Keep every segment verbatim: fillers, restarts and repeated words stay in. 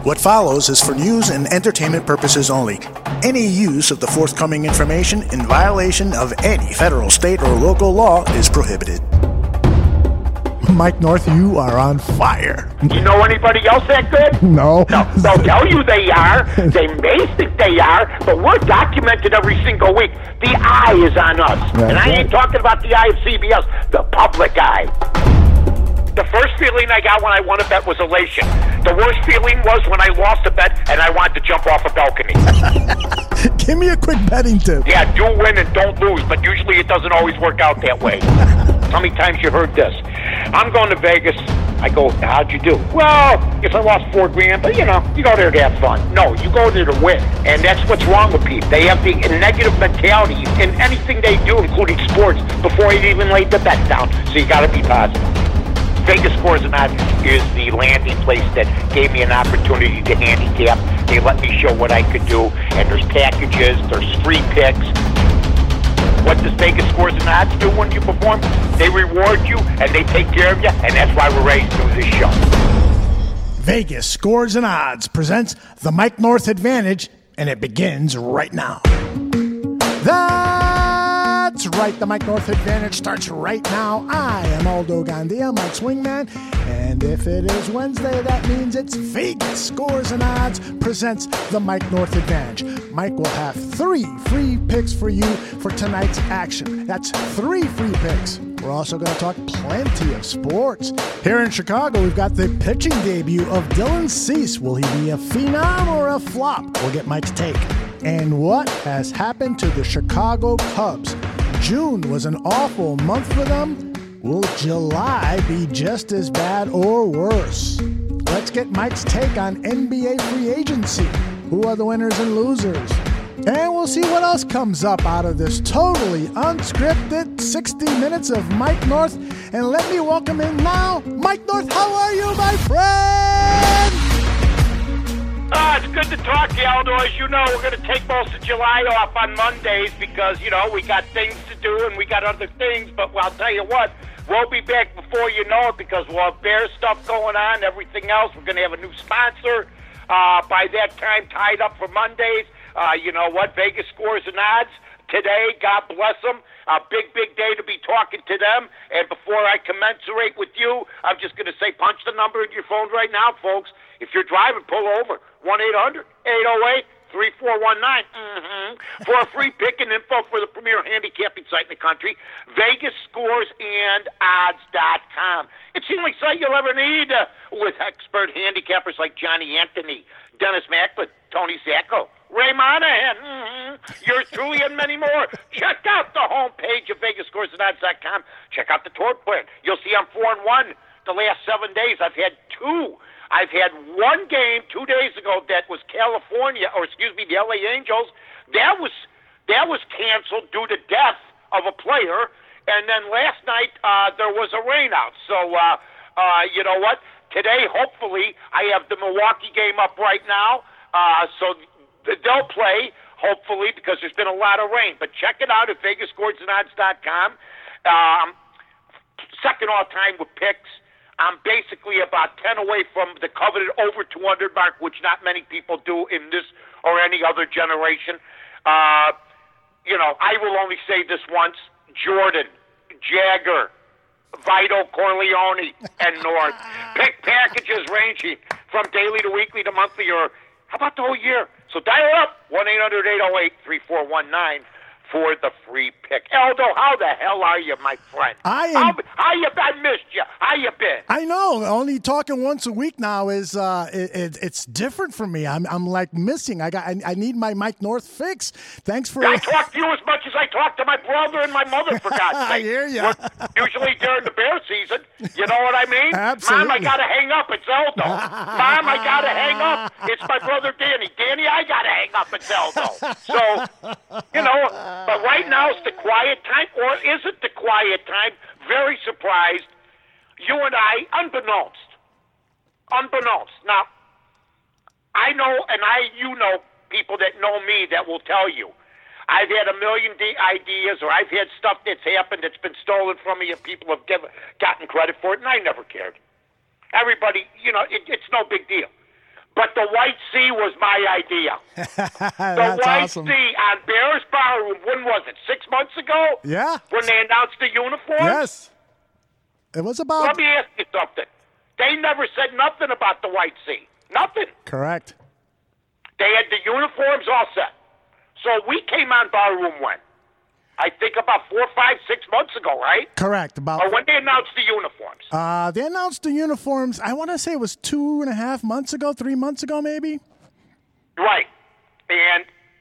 What follows is for news and entertainment purposes only. Any use of the forthcoming information in violation of any federal, state, or local law is prohibited. Mike North, you are on fire. You know anybody else that good? No. No, they'll tell you they are. They may think they are, but we're documented every single week. The eye is on us. That's and I right. ain't talking about the eye of C B S, the public eye. The first feeling I got when I won a bet was elation. The worst feeling was when I lost a bet and I wanted to jump off a balcony. Give me a quick betting tip. Yeah, do win and don't lose, but usually it doesn't always work out that way. How many times you heard this? I'm going to Vegas. I go, how'd you do? Well, if I lost four grand, but you know, you go there to have fun. No, you go there to win. And that's what's wrong with people. They have the negative mentality in anything they do, including sports, before you even laid the bet down. So you got to be positive. Vegas Scores and Odds is the landing place that gave me an opportunity to handicap. They let me show what I could do, and there's packages, there's free picks. What does Vegas Scores and Odds do when you perform? They reward you, and they take care of you, and that's why we're ready to do this show. Vegas Scores and Odds presents the Mike North Advantage, and it begins right now. That's right, the Mike North Advantage starts right now. I am Aldo Gandia, Mike's wingman, and if it is Wednesday, that means it's Vegas Scores and Odds presents the Mike North Advantage. Mike will have three free picks for you for tonight's action. That's three free picks. We're also going to talk plenty of sports. Here in Chicago, we've got the pitching debut of Dylan Cease. Will he be a phenom or a flop? We'll get Mike's take. And what has happened to the Chicago Cubs? June was an awful month for them. Will July be just as bad or worse? Let's get Mike's take on N B A free agency. Who are the winners and losers? And we'll see what else comes up out of this totally unscripted sixty minutes of Mike North. And let me welcome in now, Mike North. How are you, my friend? Ah, it's good to talk to you, Aldo. As you know, we're going to take most of July off on Mondays because, you know, we got things to do and we got other things. But well, I'll tell you what, we'll be back before you know it because we'll have Bears stuff going on, everything else. We're going to have a new sponsor uh, by that time tied up for Mondays. Uh, you know what? Vegas Scores and Odds today. God bless them. A big, big day to be talking to them. And before I commensurate with you, I'm just going to say punch the number in your phone right now, folks. If you're driving, pull over. one eight hundred eight oh eight three four one nine Mm-hmm. For a free pick and info for the premier handicapping site in the country, Vegas Scores and Odds dot com. It's the only site you'll ever need uh, with expert handicappers like Johnny Anthony, Dennis Macklin, Tony Zacco, Ray Monahan, mm-hmm. yours truly, and many more. Check out the homepage of Vegas Scores and Odds dot com. Check out the tour plan. You'll see I'm four and one the last seven days. I've had two. I've had one game two days ago that was California, or excuse me, the L A Angels. That was that was canceled due to death of a player. And then last night uh, there was a rainout. So uh, uh, you know what? Today, hopefully, I have the Milwaukee game up right now. Uh, so they'll play, hopefully, because there's been a lot of rain. But check it out at Vegas Scores and Odds dot com. Um, second all time with picks. I'm basically about ten away from the coveted over two hundred mark, which not many people do in this or any other generation. Uh, you know, I will only say this once. Jordan, Jagger, Vito Corleone, and North. Pick packages ranging from daily to weekly to monthly, or how about the whole year? So dial up, one eight hundred eight oh eight three four one nine for the free pick. Aldo, how the hell are you, my friend? I am. How, how you been? I missed you. How you been? I know. Only talking once a week now is uh, it, it, it's different for me. I'm I'm like missing. I got. I, I need my Mike North fix. Thanks for. I talk to you as much as I talk to my brother and my mother. For God's sake. I hear you. Usually during the bear season. You know what I mean? Absolutely. Mom, I gotta hang up. It's Aldo. Mom, I gotta hang up. It's my brother Danny. Danny, I gotta hang up. It's Aldo. So, you know. But right now it's the quiet time, or is it the quiet time? Very surprised. You and I, unbeknownst, unbeknownst. Now, I know, and I, you know, people that know me that will tell you, I've had a million de- ideas, or I've had stuff that's happened that's been stolen from me, and people have given, gotten credit for it, and I never cared. Everybody, you know, it, it's no big deal. But the White C was my idea. The That's White awesome. C on Bears Barroom, when was it, six months ago? Yeah. When they announced the uniforms? Yes. It was about... Let me ask you something. They never said nothing about the White C. Nothing. Correct. They had the uniforms all set. So we came on Barroom when? I think about four, five, six months ago, right? Correct. About... Or when they announced the uniforms. Uh, they announced the uniforms, I want to say it was two and a half months ago, three months ago maybe? Right. And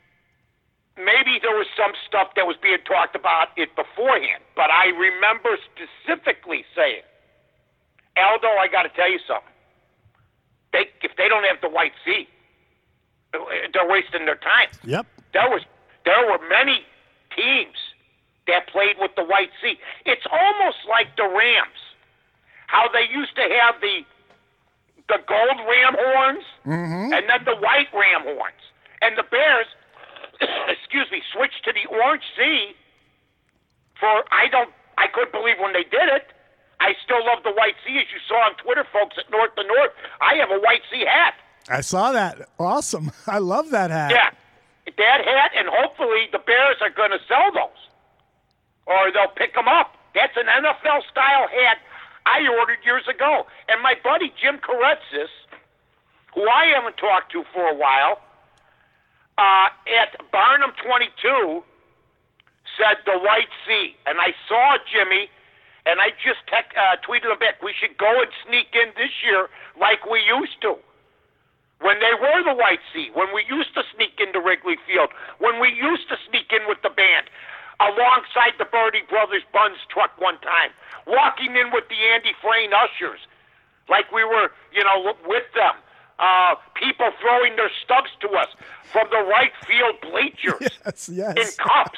maybe there was some stuff that was being talked about it beforehand. But I remember specifically saying, Aldo, I got to tell you something. They, if they don't have the White C, they're wasting their time. Yep. There was, there were many teams that played with the White C. It's almost like the Rams, how they used to have the the gold ram horns Mm-hmm. and then the white ram horns. And the Bears, excuse me, switched to the orange C for, I don't, I couldn't believe when they did it. I still love the White C, as you saw on Twitter, folks, at North to North. I have a White C hat. I saw that. Awesome. I love that hat. Yeah. That hat, and hopefully the Bears are going to sell those, or they'll pick them up. That's an N F L-style hat I ordered years ago. And my buddy Jim Karetsis, who I haven't talked to for a while, uh, at Barnum twenty-two, said the White C. And I saw Jimmy, and I just tech, uh, tweeted him back, we should go and sneak in this year like we used to. When they were the White C, when we used to sneak into Wrigley Field, when we used to sneak in with the band, alongside the Birdie Brothers Buns truck one time, walking in with the Andy Frayne ushers, like we were, you know, with them. Uh, people throwing their stubs to us from the right field bleachers Yes, yes. in cups.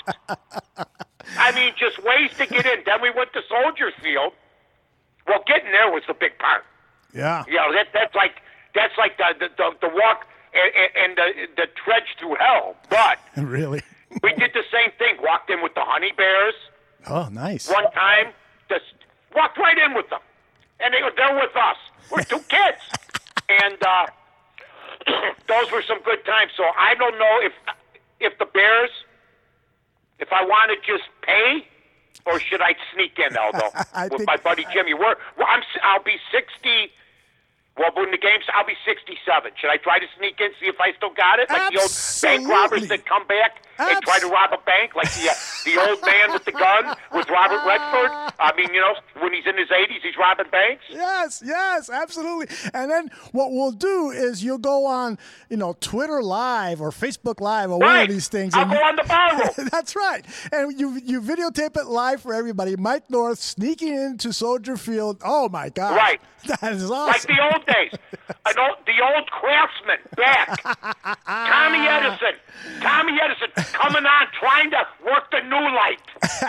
I mean, just ways to get in. Then we went to Soldier Field. Well, getting there was the big part. Yeah. You know, that, that's like... That's like the the, the, the walk and, and the, the trudge through hell. But Really? we did the same thing. Walked in with the Honey Bears Oh, nice. one time. Just walked right in with them. And they were there with us. We're two kids. And uh, those were some good times. So I don't know if if the Bears, if I want to just pay, or should I sneak in, Aldo, I with think- my buddy Jimmy. We're, well, I'm, I'll be sixty... Well, when the game's, I'll be sixty-seven. Should I try to sneak in, see if I still got it? Like Absolutely. the old bank robbers that come back and Abs- try to rob a bank, like the uh, the old man with the gun with Robert Redford. I mean, you know, when he's in his eighties, he's robbing banks. Yes, yes, absolutely. And then what we'll do is you'll go on, you know, Twitter Live or Facebook Live or one Right. of these things. I'll and go you- on the barroom. That's right. And you you videotape it live for everybody. Mike North sneaking into Soldier Field. Oh, my God. Right. That is awesome. Like the old days. An old, the old Craftsman back. Tommy Edison. Tommy Edison coming on trying to work the new light.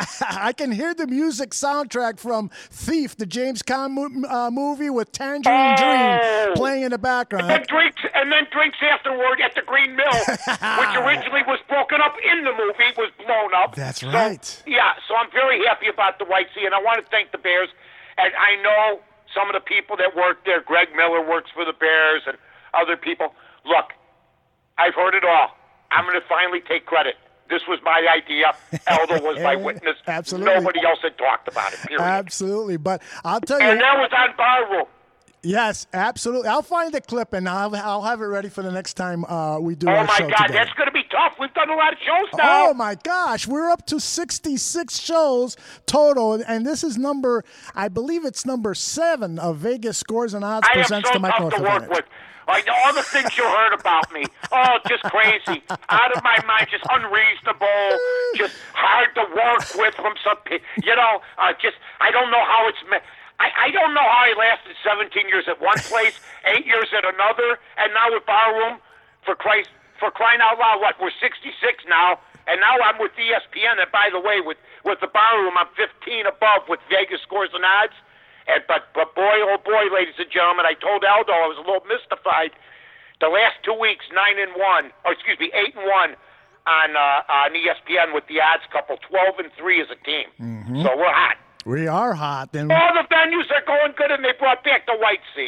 I can hear the music soundtrack from Thief, the James Caan mo- uh, movie with Tangerine Oh. Dream playing in the background. And then drinks, and then drinks afterward at the Green Mill, which originally was broken up in the movie, was blown up. That's So, right. Yeah, so I'm very happy about the White Sea, and I want to thank the Bears. And I know some of the people that work there. Greg Miller works for the Bears, and other people. Look, I've heard it all. I'm going to finally take credit. This was my idea. Elder was my witness. Absolutely. Nobody else had talked about it, period. Absolutely. But I'll tell you. And that was on Barroom. Yes, absolutely. I'll find the clip and I'll, I'll have it ready for the next time uh, we do Oh, our my show God, together. that's going to be tough. We've done a lot of shows now. Oh, my gosh. We're up to sixty-six shows total, and this is number, I believe it's number seven of Vegas Scores and Odds I am presents so the Mike tough North to work Advantage. with. Like, all the things you heard about me. Oh, just crazy. Out of my mind, just unreasonable, just hard to work with from some people. You know, uh, just, I don't know how it's meant. I, I don't know how I lasted seventeen years at one place, eight years at another, and now with Barroom, for Christ, for crying out loud, what, we're sixty-six now, and now I'm with E S P N, and by the way, with, with the Barroom, I'm fifteen above with Vegas Scores and Odds. And, but, but boy, oh boy, ladies and gentlemen, I told Aldo I was a little mystified. The last two weeks, nine and one, or excuse me, eight and one on uh, on E S P N with the odds couple, twelve and three as a team. Mm-hmm. So we're hot. We are hot. And All the venues are going good, and they brought back the White Sea.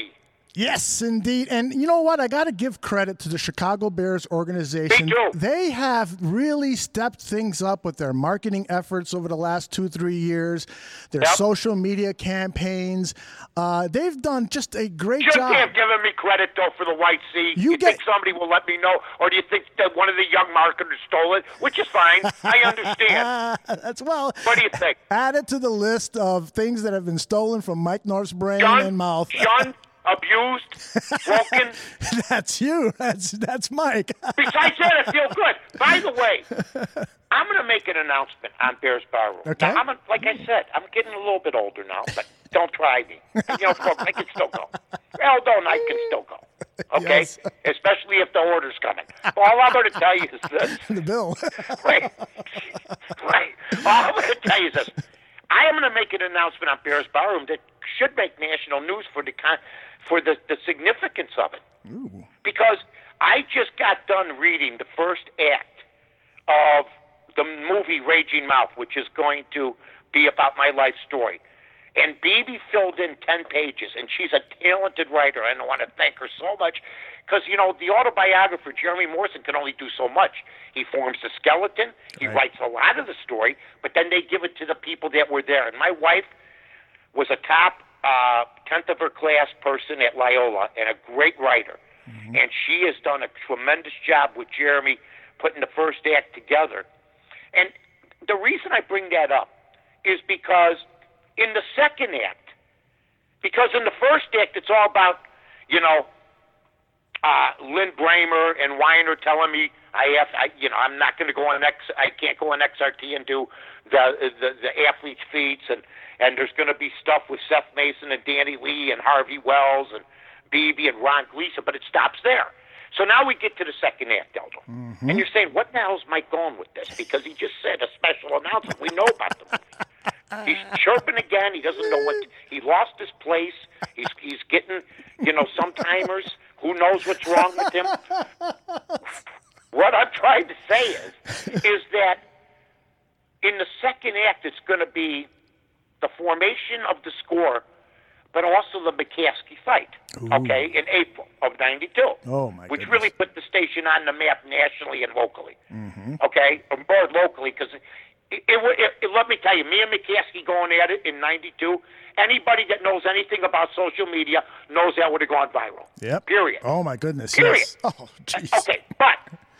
Yes, indeed. And you know what? I got to give credit to the Chicago Bears organization. Me too. They have really stepped things up with their marketing efforts over the last two, three years, their Yep. social media campaigns. Uh, they've done just a great Shouldn't job. they have given me credit, though, for the white seat? You You, get- think somebody will let me know? Or do you think that one of the young marketers stole it? Which is fine. I understand. That's well. What do you think? Add it to the list of things that have been stolen from Mike North's brain Shunned, and mouth. shunned, abused, broken. That's you. That's that's Mike. Besides that, I feel good. By the way, I'm going to make an announcement on Bears Barroom. Okay. Now, I'm a, like I said, I'm getting a little bit older now, but don't try me. You know, folks, I can still go. Aldo and I can still go. Okay? Yes. Especially if the order's coming. Well, all I'm going to tell you is this. The bill. Right. Right. All I'm going to tell you is this. I am going to make an announcement on Bears Barroom that should make national news for the con- for the, the significance of it. Ooh. Because I just got done reading the first act of the movie Raging Mouth, which is going to be about my life story. And Bibi filled in ten pages, and she's a talented writer, and I want to thank her so much. Because, you know, the autobiographer, Jeremy Morrison, can only do so much. He forms the skeleton, he Right. writes a lot of the story, but then they give it to the people that were there. And my wife was a top uh, tenth of her class person at Loyola and a great writer. Mm-hmm. And she has done a tremendous job with Jeremy putting the first act together. And the reason I bring that up is because in the second act, because in the first act it's all about, you know, uh, Lynn Bramer and Weiner telling me I have, I, you know, I'm not going to go on X, I can't go on X R T and do the the, the athletes' feats, and and there's going to be stuff with Seth Mason and Danny Lee and Harvey Wells and Bibi and Ron Gleason, but it stops there. So now we get to the second act, Aldo. Mm-hmm. And you're saying, what the hell is Mike going with this? Because he just said a special announcement. We know about the movie. He's chirping again. He doesn't know what. He lost his place. He's he's getting, you know, some timers. Who knows what's wrong with him? What I'm trying to say is, is that in the second act, it's going to be the formation of the score, but also the McCaskey fight. Ooh. Okay, in April of ninety-two. Oh, my Which goodness. really put the station on the map nationally and locally. Mm-hmm. Okay, or more locally, because it, it, it, it, let me tell you, me and McCaskey going at it in ninety-two, anybody that knows anything about social media knows that would have gone viral. Yep. Period. Oh, my goodness. Period. Yes. Oh, jeez. Okay, but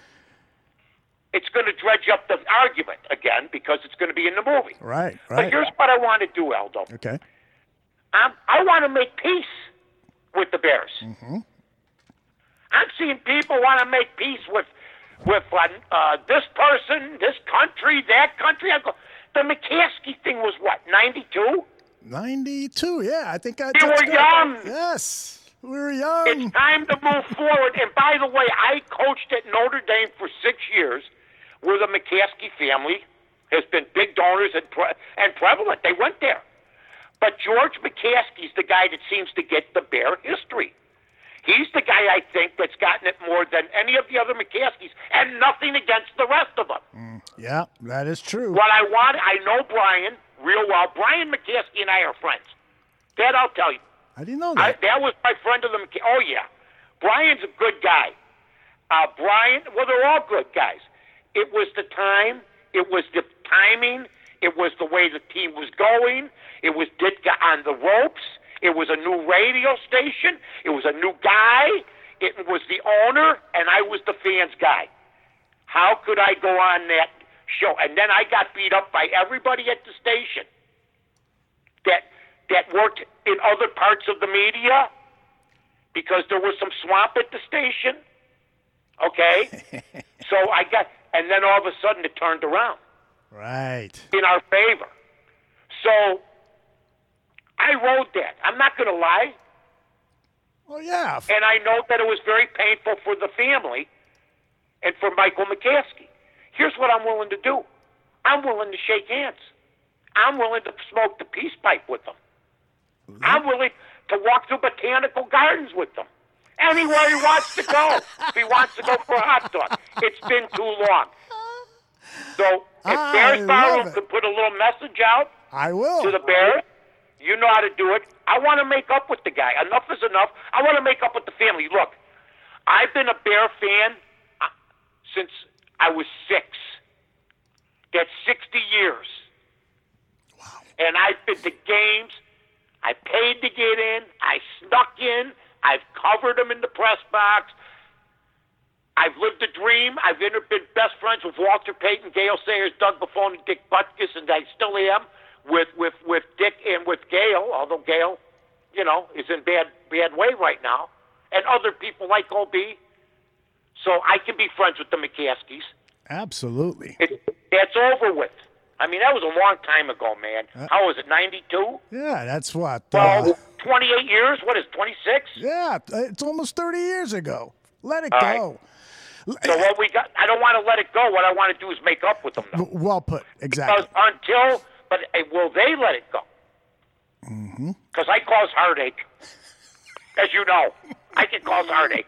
it's going to dredge up the argument again because it's going to be in the movie. Right, But right. here's what I want to do, Aldo. Okay. I'm, I want to make peace with the Bears. Mm-hmm. I'm seeing people want to make peace with with uh, uh, this person, this country, that country. I go, the McCaskey thing was what, ninety-two? ninety-two, yeah. I think I You were touched that. young. Yes. We were young. It's time to move forward. And by the way, I coached at Notre Dame for six years, where the McCaskey family has been big donors and pre- and prevalent. They went there. But George McCaskey's the guy that seems to get the Bear history. He's the guy, I think, that's gotten it more than any of the other McCaskeys, and nothing against the rest of them. Mm, yeah, that is true. What I want, I know Brian real well. Brian McCaskey and I are friends. That I'll tell you. I didn't know I, that. that was my friend of the McCaskey. Oh, yeah. Brian's a good guy. Uh, Brian, well, they're all good guys. It was the time. It was the timing. It was the way the team was going. It was Ditka on the ropes. It was a new radio station. It was a new guy. It was the owner, and I was the fans guy. How could I go on that show? And then I got beat up by everybody at the station that that worked in other parts of the media because there was some swamp at the station. Okay? So I got, and then all of a sudden it turned around. Right. In our favor. So I wrote that. I'm not going to lie. Well, yeah. And I know that it was very painful for the family and for Michael McCaskey. Here's what I'm willing to do. I'm willing to shake hands. I'm willing to smoke the peace pipe with them. I'm willing to walk through botanical gardens with them. Anywhere he wants to go. If he wants to go for a hot dog. It's been too long. So if I Bears love Barroom it. could put a little message out I will. to the Bears, You know how to do it. I want to make up with the guy. Enough is enough. I want to make up with the family. Look, I've been a Bear fan since I was six. That's sixty years. Wow. And I've been to games. I paid to get in. I snuck in. I've covered them in the press box. I've lived a dream. I've been best friends with Walter Payton, Gale Sayers, Doug Buffon, and Dick Butkus, and I still am with, with, with Dick and with Gale, although Gale, you know, is in bad bad way right now, and other people like O B. So I can be friends with the McCaskies. Absolutely. It, that's over with. I mean, that was a long time ago, man. Uh, How was it, ninety-two? Yeah, that's what. Well, uh, twenty-eight years? What is it, twenty-six? Yeah, it's almost thirty years ago. Let it All go. Right. So what we got, I don't want to let it go. What I want to do is make up with them, though. Well put, exactly. Because until, but uh, will they let it go? Because mm-hmm. I cause heartache. As you know, I can cause heartache.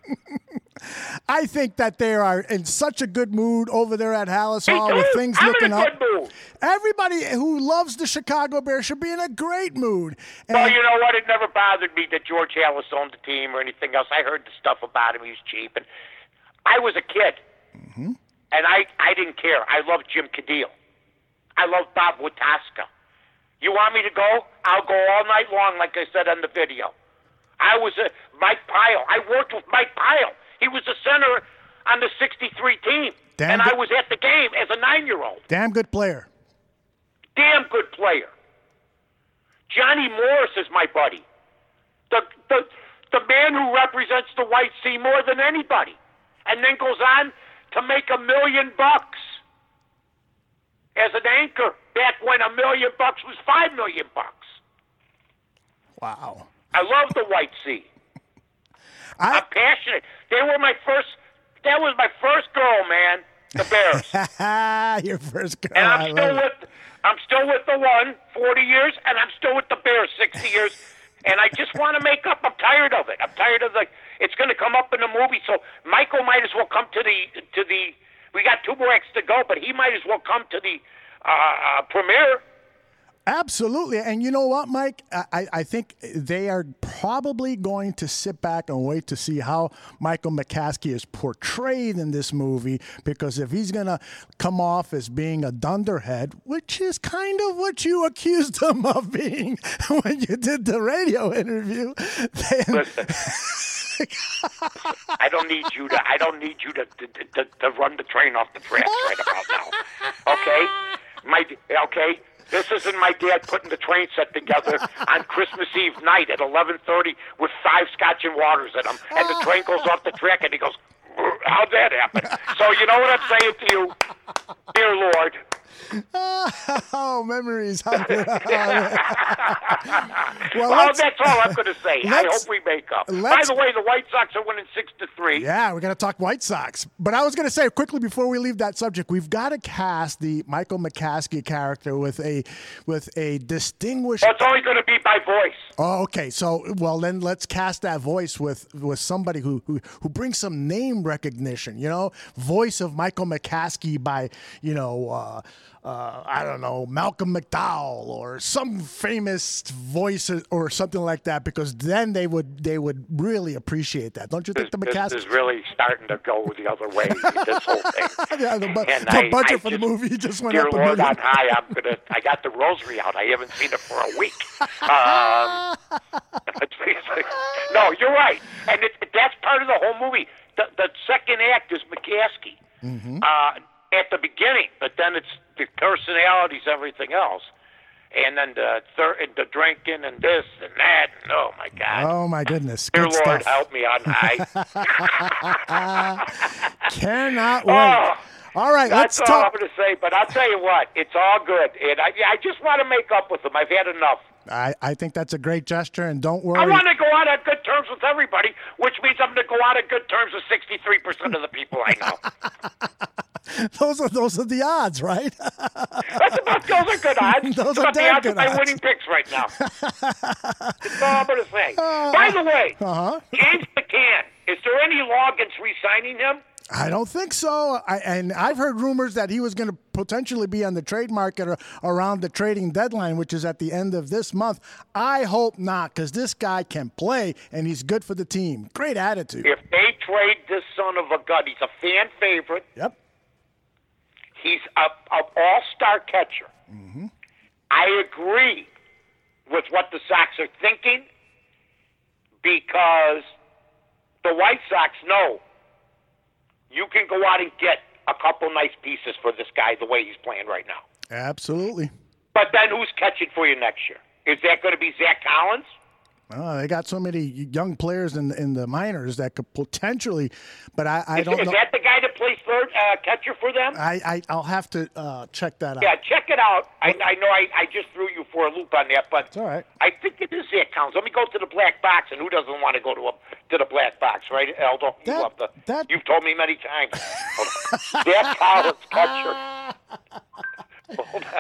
I think that they are in such a good mood over there at Hallis Me Hall too. with things I'm looking in a up. good mood. Everybody who loves the Chicago Bears should be in a great mood. And well, you know what? It never bothered me that George Halas owned the team or anything else. I heard the stuff about him. He was cheap. And I was a kid, mm-hmm. and I, I didn't care. I loved Jim Cadile. I loved Bob Wataska. You want me to go? I'll go all night long, like I said on the video. I was a Mike Pyle. I worked with Mike Pyle. He was a center on the sixty-three team, Damn and good. I was at the game as a nine-year-old. Damn good player. Damn good player. Johnny Morris is my buddy. The the the man who represents the White Sea more than anybody, and then goes on to make a million bucks as an anchor back when a million bucks was five million bucks. Wow. I love the White Sea. I, I'm passionate. They were my first. That was my first girl, man. The Bears. Your first girl. And I'm I still with. It. I'm still with the one, forty years, and I'm still with the Bears, sixty years. And I just want to make up. I'm tired of it. I'm tired of the. It's going to come up in the movie, so Michael might as well come to the to the. We got two more acts to go, but he might as well come to the uh, uh, premiere. Absolutely. And you know what, Mike? I, I think they are probably going to sit back and wait to see how Michael McCaskey is portrayed in this movie, because if he's going to come off as being a dunderhead, which is kind of what you accused him of being when you did the radio interview. Then... Listen, I don't need you to I don't need you to, to, to, to run the train off the tracks right about now. Okay? My okay? This isn't my dad putting the train set together on Christmas Eve night at eleven thirty with five scotch and waters in them, and the train goes off the track, and he goes, how'd that happen? So you know what I'm saying to you, dear Lord. Oh, memories. well, well that's all I'm going to say. I hope we make up. By the way, the White Sox are winning six to three. Yeah, we're going to talk White Sox. But I was going to say quickly before we leave that subject, we've got to cast the Michael McCaskey character with a with a distinguished. Well, it's only going to be by voice. Oh, okay. So, well, then let's cast that voice with with somebody who who, who brings some name recognition. You know, voice of Michael McCaskey by you know. Uh, Uh, I don't know, Malcolm McDowell or some famous voice or something like that, because then they would they would really appreciate that. Don't you think, this, the McCaskey? This is really starting to go the other way, this whole thing. Yeah, the, bu- and the I, budget I for just, the movie just went dear up a Lord million. on high, I'm gonna, I got the rosary out. I haven't seen it for a week. Um, no, you're right. And it, that's part of the whole movie. The, the second act is McCaskey. Mm-hmm. Uh, at the beginning, but then it's the personalities, everything else, and then the thir- the drinking and this and that. And, oh my God! Oh my goodness! Dear Good Lord, stuff. help me on high. Cannot wait. Oh, all right, that's let's all talk. I'm going to say. But I'll tell you what, it's all good, and I, I just want to make up with them. I've had enough. I, I think that's a great gesture, and don't worry. I want to go out on good terms with everybody, which means I'm going to go out on good terms with sixty-three percent of the people I know. Those are those are the odds, right? That's about, those are good odds. Those That's are about the damn odds good of my odds. winning picks right now. That's all I'm going to say. Uh, By the way, uh-huh. James McCann, is there any law against re-signing him? I don't think so. I, and I've heard rumors that he was going to potentially be on the trade market or around the trading deadline, which is at the end of this month. I hope not, because this guy can play, and he's good for the team. Great attitude. If they trade this son of a gun, he's a fan favorite. Yep. He's an all-star catcher. Mm-hmm. I agree with what the Sox are thinking because the White Sox know you can go out and get a couple nice pieces for this guy the way he's playing right now. Absolutely. But then who's catching for you next year? Is that going to be Zach Collins? Oh, they got so many young players in in the minors that could potentially, but I, I is, don't is know. Is that the guy that plays third uh, catcher for them? I, I I'll have to uh, check that out. Yeah, check it out. I, I know I, I just threw you for a loop on that, but it's all right. I think it is Zach Collins. Let me go to the black box, and who doesn't want to go to a, to the black box, right, Aldo? You That- love the. that- You've told me many times. Zach Collins, catcher. Hold on.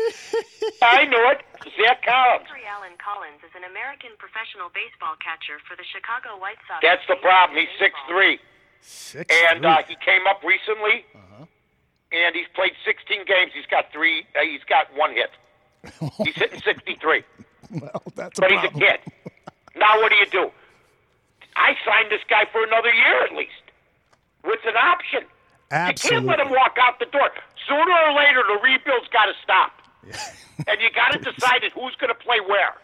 I knew it. Zach Collins. Jeffrey Allen Collins is an American professional baseball catcher for the Chicago White Sox. That's the problem. He's six three. Six And three. uh, he came up recently, Uh-huh. and he's played sixteen games. He's got three. Uh, he's got one hit. He's hitting sixty-three. Well, that's a But he's a problem. kid. Now what do you do? I signed this guy for another year at least, with an option. Absolutely. You can't let him walk out the door. Sooner or later, the rebuild's got to stop. And you got to decide who's going to play where.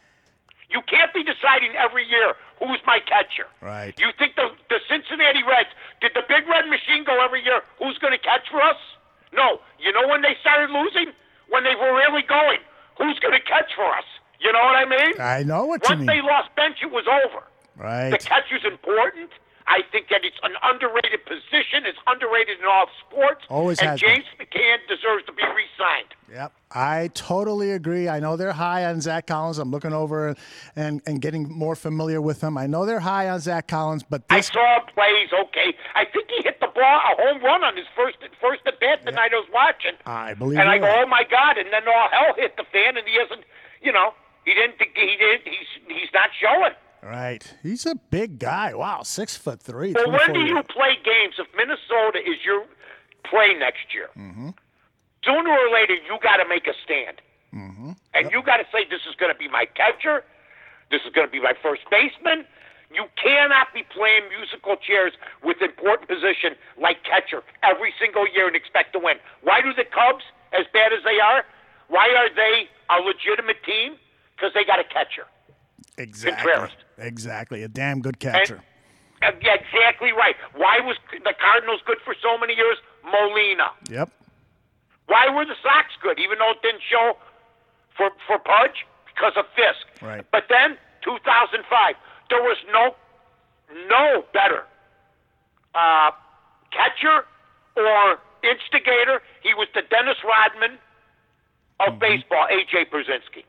You can't be deciding every year who's my catcher. Right. You think the, the Cincinnati Reds, did the Big Red Machine go every year, who's going to catch for us? No. You know when they started losing? When they were really going. Who's going to catch for us? You know what I mean? I know what Once you mean. they lost bench, it was over. Right. The catcher's important. I think that it's an underrated position. It's underrated in all sports. Always and has been. James McCann deserves to be re-signed. Yep, I totally agree. I know they're high on Zach Collins. I'm looking over and, and getting more familiar with him. I know they're high on Zach Collins, but I this saw him play. He's okay. I think he hit the ball, a home run on his first first at bat the night I was watching. I believe And I you're go, right. oh my God! And then all hell hit the fan, and he hasn't. You know, he didn't. He did. He's he's not showing. Right. He's a big guy. Wow, six foot three. Well, when do twenty-four you years. play games? If Minnesota is your play next year, Mm-hmm. sooner or later you got to make a stand, Mm-hmm. and you got to say this is going to be my catcher, this is going to be my first baseman. You cannot be playing musical chairs with important position like catcher every single year and expect to win. Why do the Cubs, as bad as they are, why are they a legitimate team? Because they got a catcher. Exactly. Contreras. Exactly. A damn good catcher. And, uh, yeah, exactly right. Why was the Cardinals good for so many years? Molina. Yep. Why were the Sox good, even though it didn't show for for Pudge? Because of Fisk. Right. But then, two thousand five, there was no no better uh, catcher or instigator. He was the Dennis Rodman of Mm-hmm. baseball, A J Brzezinski.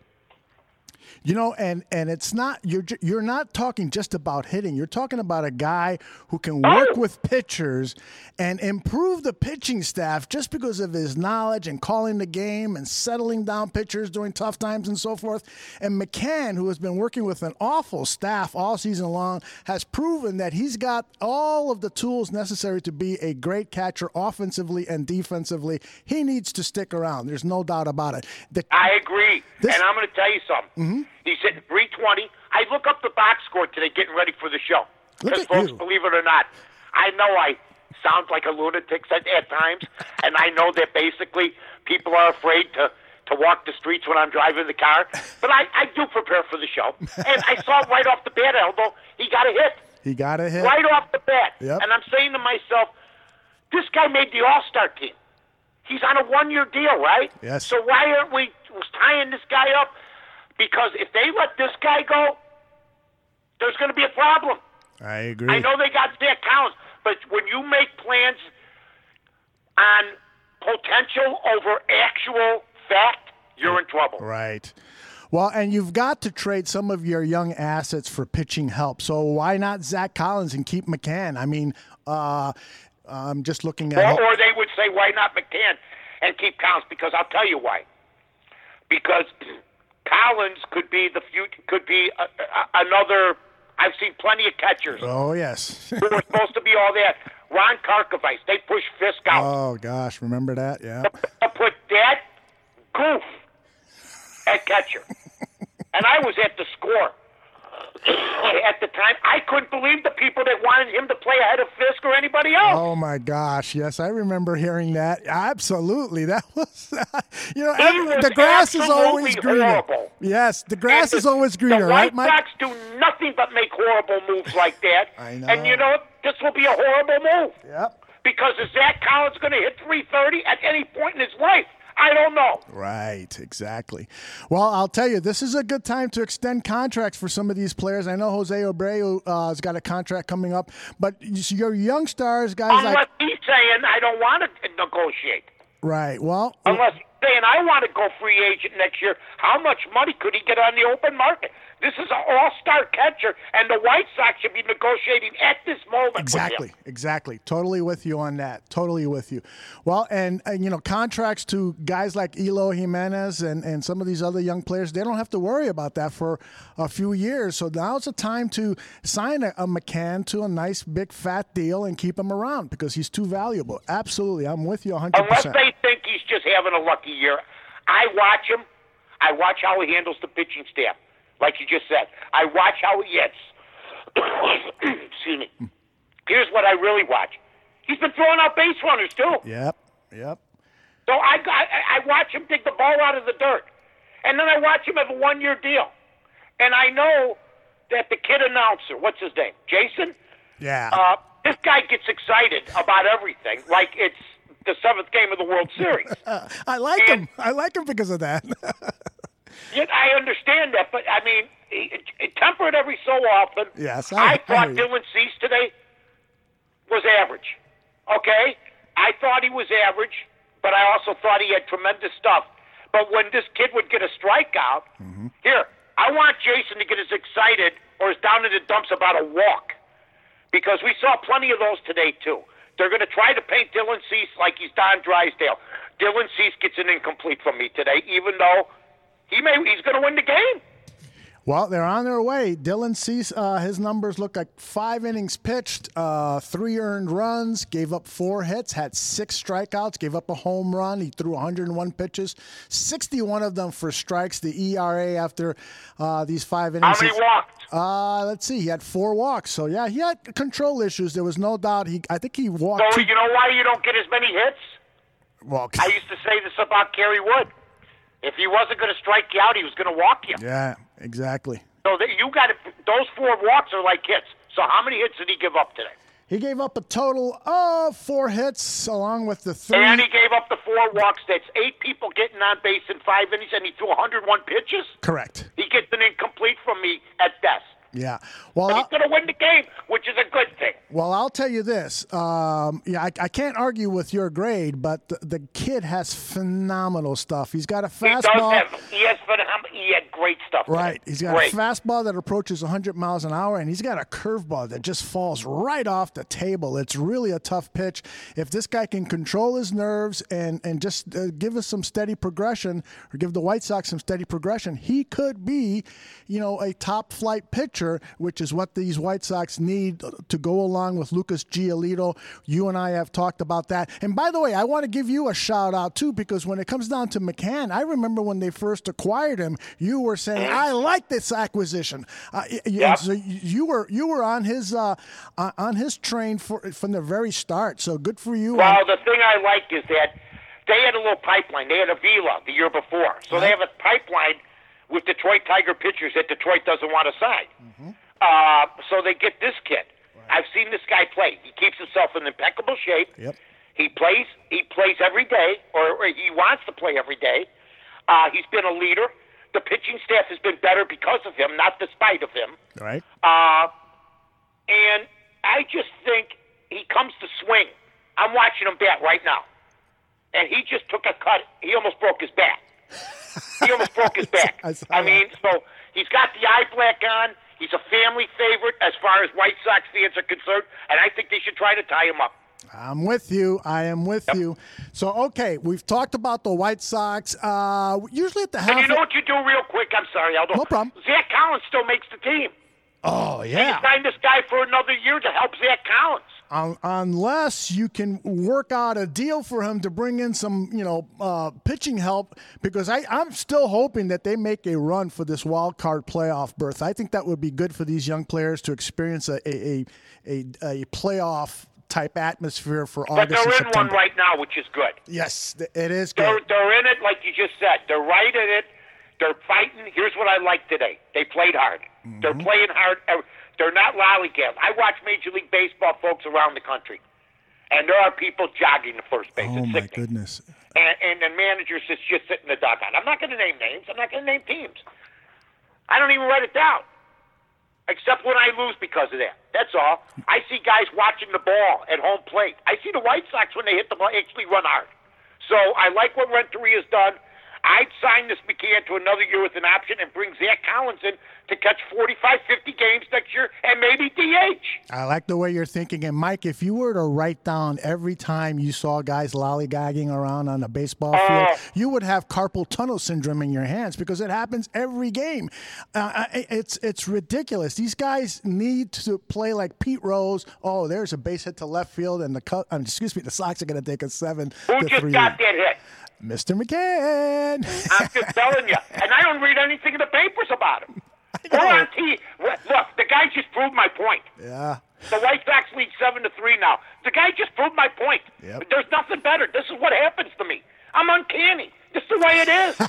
You know, and and it's not you're ju- you're not talking just about hitting. You're talking about a guy who can work Oh. with pitchers and improve the pitching staff just because of his knowledge and calling the game and settling down pitchers during tough times and so forth. And McCann, who has been working with an awful staff all season long, has proven that he's got all of the tools necessary to be a great catcher offensively and defensively. He needs to stick around. There's no doubt about it. The, I agree. This- and I'm going to tell you something. Mm-hmm. He's hitting three twenty. I look up the box score today getting ready for the show. Look Because, at folks, you. believe it or not, I know I sound like a lunatic at, at times, and I know that basically people are afraid to, to walk the streets when I'm driving the car. But I, I do prepare for the show. And I saw right off the bat, Elbow, he got a hit. he got a hit. Right off the bat. Yep. And I'm saying to myself, this guy made the All-Star team. He's on a one-year deal, right? Yes. So why aren't we tying this guy up? Because if they let this guy go, there's going to be a problem. I agree. I know they got Zach Collins, but when you make plans on potential over actual fact, you're in trouble. Right. Well, and you've got to trade some of your young assets for pitching help. So why not Zach Collins and keep McCann? I mean, uh, I'm just looking at Or, or they would say, why not McCann and keep Collins? Because I'll tell you why. Because Collins could be the future, could be a, a, another. I've seen plenty of catchers Oh, yes. who were supposed to be all that. Ron Karkovice. They pushed Fisk out. Oh, gosh. Remember that? Yeah. To put that goof at catcher. And I was at the Score at the time. I couldn't believe the people that wanted him to play ahead of Fisk or anybody else. Oh, my gosh. Yes, I remember hearing that. Absolutely. That was, uh, you know, He every, was the grass is absolutely always greener. horrible. Yes, the grass And is the- always greener, the right, White Mike? Sox do nothing but make horrible moves like that. I know. And you know what? This will be a horrible move. Yep. Because is Zach Collins going to hit three thirty at any point in his life? I don't know. Right, exactly. Well, I'll tell you, this is a good time to extend contracts for some of these players. I know Jose Abreu uh, has got a contract coming up, but your young stars, guys Unless like he's saying, I don't want to negotiate. right. Well, Unless he's saying, I want to go free agent next year. How much money could he get on the open market? This is an all-star catcher, and the White Sox should be negotiating at this moment exactly, with him. exactly. Totally with you on that. Totally with you. Well, and, and you know, contracts to guys like Eloy Jimenez and, and some of these other young players, they don't have to worry about that for a few years. So now's the time to sign a, a McCann to a nice, big, fat deal and keep him around because he's too valuable. Absolutely. I'm with you one hundred Unless percent. they think he's just having a lucky year. I watch him. I watch how he handles the pitching staff, like you just said. I watch how he hits. Excuse me. Here's what I really watch. He's been throwing out base runners, too. Yep, yep. So I, I, I watch him dig the ball out of the dirt. And then I watch him have a one-year deal. And I know that the kid announcer, what's his name, Jason? Yeah. Uh, this guy gets excited about everything, like it's the seventh game of the World Series. I like and- him. I like him because of that. Yeah, I understand that, but I mean, he, he temper it every so often. Yes, I- I, I thought hear you. Dylan Cease today was average. Okay, I thought he was average, but I also thought he had tremendous stuff. But when this kid would get a strikeout, Mm-hmm. here, I want Jason to get as excited or as down in the dumps about a walk, because we saw plenty of those today too. They're going to try to paint Dylan Cease like he's Don Drysdale. Dylan Cease gets an incomplete from me today, even though he may he's going to win the game. Well, they're on their way. Dylan Cease, uh, his numbers look like five innings pitched, uh, three earned runs, gave up four hits, had six strikeouts, gave up a home run. He threw one hundred one pitches, sixty-one of them for strikes. The E R A after uh, these five How innings. many is- walked? Uh, let's see. He had four walks. So, yeah, he had control issues. There was no doubt. He, I think he walked. So two- you know why you don't get as many hits? well, I used to say this about Kerry Wood. If he wasn't going to strike you out, he was going to walk you. yeah, exactly. So that you got to, those four walks are like hits. So how many hits did he give up today? He gave up a total of four hits along with the three. And he gave up the four walks. That's eight people getting on base in five innings, and he threw one hundred one pitches. Correct. He gets an incomplete from me at best. Yeah. Well, But I'll- he's going to win the game, which is a good thing. Well, I'll tell you this. Um, yeah, I, I can't argue with your grade, but the, the kid has phenomenal stuff. He's got a He does fastball. have, he has phenomenal, he had great stuff today. Right. He's got great. a fastball that approaches one hundred miles an hour, and he's got a curveball that just falls right off the table. It's really a tough pitch. If this guy can control his nerves and, and just uh, give us some steady progression, or give the White Sox some steady progression, he could be, you know, a top-flight pitcher, which is what these White Sox need to go along with Lucas Giolito. You and I have talked about that. And by the way, I want to give you a shout out too, because when it comes down to McCann, I remember when they first acquired him, you were saying, I like this acquisition. Uh, y- y- Yep. So you were you were on his uh, uh, on his train for, from the very start. So good for you. Well, the thing I liked is that they had a little pipeline. They had a Vila the year before. So they have a pipeline with Detroit Tiger pitchers that Detroit doesn't want to sign. Mm-hmm. Uh, so they get this kid. I've seen this guy play. He keeps himself in impeccable shape. Yep. He plays. He plays every day, or, or he wants to play every day. Uh, he's been a leader. The pitching staff has been better because of him, not despite of him. Right. Uh, and I just think he comes to swing. I'm watching him bat right now. And he just took a cut. He almost broke his back. He almost broke his back. I saw I that. mean, so he's got the eye black on. He's a family favorite as far as White Sox fans are concerned, and I think they should try to tie him up. I'm with you. I am with Yep. you. So, okay, we've talked about the White Sox. Uh, usually at the half. And you know what you do real quick? I'm sorry, Aldo. No problem. Zach Collins still makes the team. Oh, yeah. You sign this guy for another year to help Zach Collins. Um, unless you can work out a deal for him to bring in some, you know, uh, pitching help, because I, I'm still hoping that they make a run for this wild card playoff berth. I think that would be good for these young players to experience a a a, a playoff type atmosphere for but August and they're in September. one right now, which is good. Yes, it is good. They're, they're in it, like you just said. They're right in it. They're fighting. Here's what I like today. They played hard. Mm-hmm. They're playing hard. They're not lollygagging. I watch Major League Baseball folks around the country, and there are people jogging to first base. Oh, it's my sickening. goodness. And, and the managers just, just sit in the dugout. I'm not going to name names. I'm not going to name teams. I don't even write it down, except when I lose because of that. That's all. I see guys watching the ball at home plate. I see the White Sox, when they hit the ball, actually run hard. So I like what Renteria's done. I'd sign this McCann to another year with an option and bring Zach Collins in to catch forty-five, fifty games next year and maybe D H. I like the way you're thinking. And, Mike, if you were to write down every time you saw guys lollygagging around on a baseball uh, field, you would have carpal tunnel syndrome in your hands, because it happens every game. Uh, it's it's ridiculous. These guys need to play like Pete Rose. Oh, there's a base hit to left field, and the um, excuse me, the Sox are going to take a seven Who to just three got lead. that hit? Mister McCann. I'm just telling you. And I don't read anything in the papers about him. We're on T V. Look, the guy just proved my point. Yeah. The White Sox lead seven to three now. The guy just proved my point. Yep. There's nothing better. This is what happens to me. I'm uncanny. This is the way it is.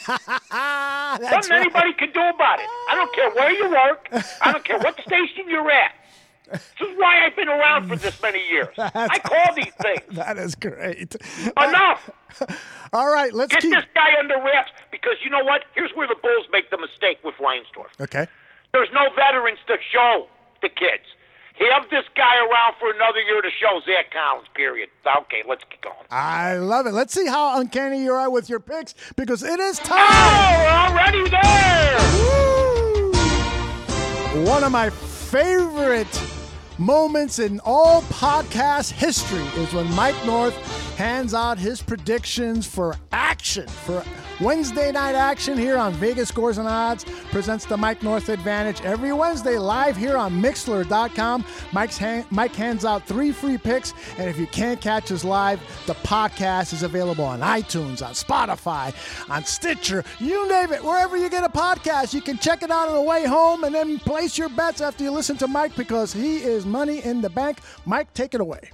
Nothing right. anybody can do about it. I don't care where you work. I don't care what station you're at. This is why I've been around for this many years. I call these things. That is great. Enough. All right, let's Get keep. this guy under wraps, because you know what? Here's where the Bulls make the mistake with Reinsdorf. Okay. There's no veterans to show the kids. Have this guy around for another year to show Zach Collins, period. Okay, let's get going. I love it. Let's see how uncanny you are with your picks, because it is time. Oh, we're already there. Woo! One of my favorite moments in all podcast history is when Mike North hands out his predictions for action, for Wednesday night action here on Vegas Scores and Odds. Presents the Mike North Advantage every Wednesday live here on Mixlr dot com. Mike's hand, Mike hands out three free picks, and if you can't catch us live, the podcast is available on iTunes, on Spotify, on Stitcher, you name it. Wherever you get a podcast, you can check it out on the way home, and then place your bets after you listen to Mike, because he is money in the bank. Mike, take it away.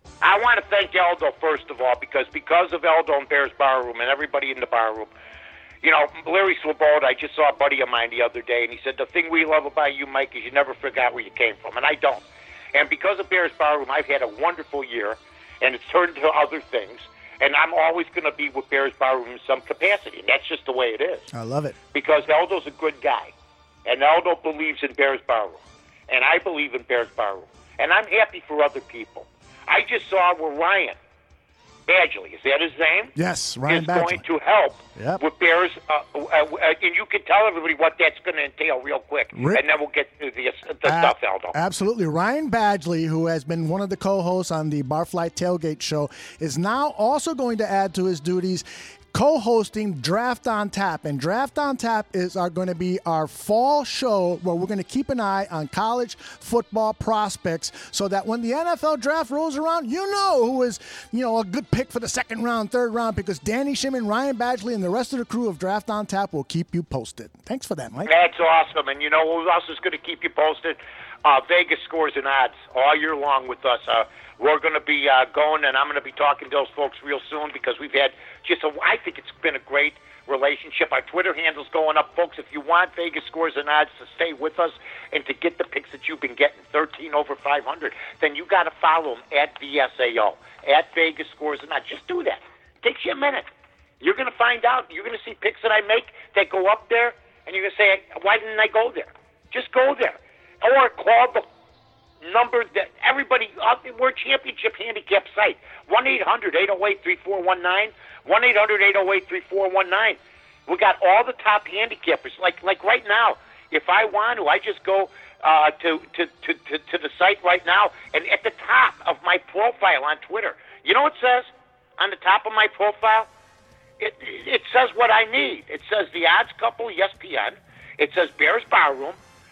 I want to thank Aldo, first of all, because because of Aldo and Bears Barroom and everybody in the barroom, you know, Larry Swoboda, I just saw a buddy of mine the other day, and he said, the thing we love about you, Mike, is you never forgot where you came from, and I don't. And because of Bears Barroom, I've had a wonderful year, and it's turned to other things, and I'm always going to be with Bears Barroom in some capacity, and that's just the way it is. I love it. Because Aldo's a good guy, and Aldo believes in Bears Barroom, and I believe in Bears Barroom, and I'm happy for other people. I just saw where Ryan Badgley, is that his name? Yes, Ryan is Badgley. going to help Yep. with Bears, uh, uh, uh, and you can tell everybody what that's going to entail real quick, Rick- and then we'll get to the, the Uh, stuff, Aldo. Absolutely. Ryan Badgley, who has been one of the co-hosts on the Barfly Tailgate Show, is now also going to add to his duties co-hosting Draft on Tap. And Draft on Tap is are going to be our fall show where we're going to keep an eye on college football prospects, so that when the N F L draft rolls around, you know who is, you know, a good pick for the second round, third round, because Danny Shimon, Ryan Badgley, and the rest of the crew of Draft on Tap will keep you posted. Thanks for that, Mike. That's awesome. And you know who else is going to keep you posted? Uh, Vegas Scores and Odds all year long with us. Uh, we're going to be uh, going, and I'm going to be talking to those folks real soon, because we've had just a, I think it's been a great relationship. Our Twitter handle's going up. Folks, if you want Vegas Scores and Odds to stay with us and to get the picks that you've been getting, thirteen over five hundred, then you got to follow them at V S A O, at Vegas Scores and Odds. Just do that. It takes you a minute. You're going to find out. You're going to see picks that I make that go up there, and you're going to say, why didn't I go there? Just go there. Or call the number that everybody, uh, we're a championship handicap site, one eight hundred, eight oh eight, three four one nine, one eight hundred, eight oh eight, three four one nine. We got all the top handicappers. Like like right now, if I want to, I just go uh, to, to, to, to, to the site right now, and at the top of my profile on Twitter, you know what it says on the top of my profile? It, it says what I need. It says the odds couple, E S P N. It says Bears Barroom.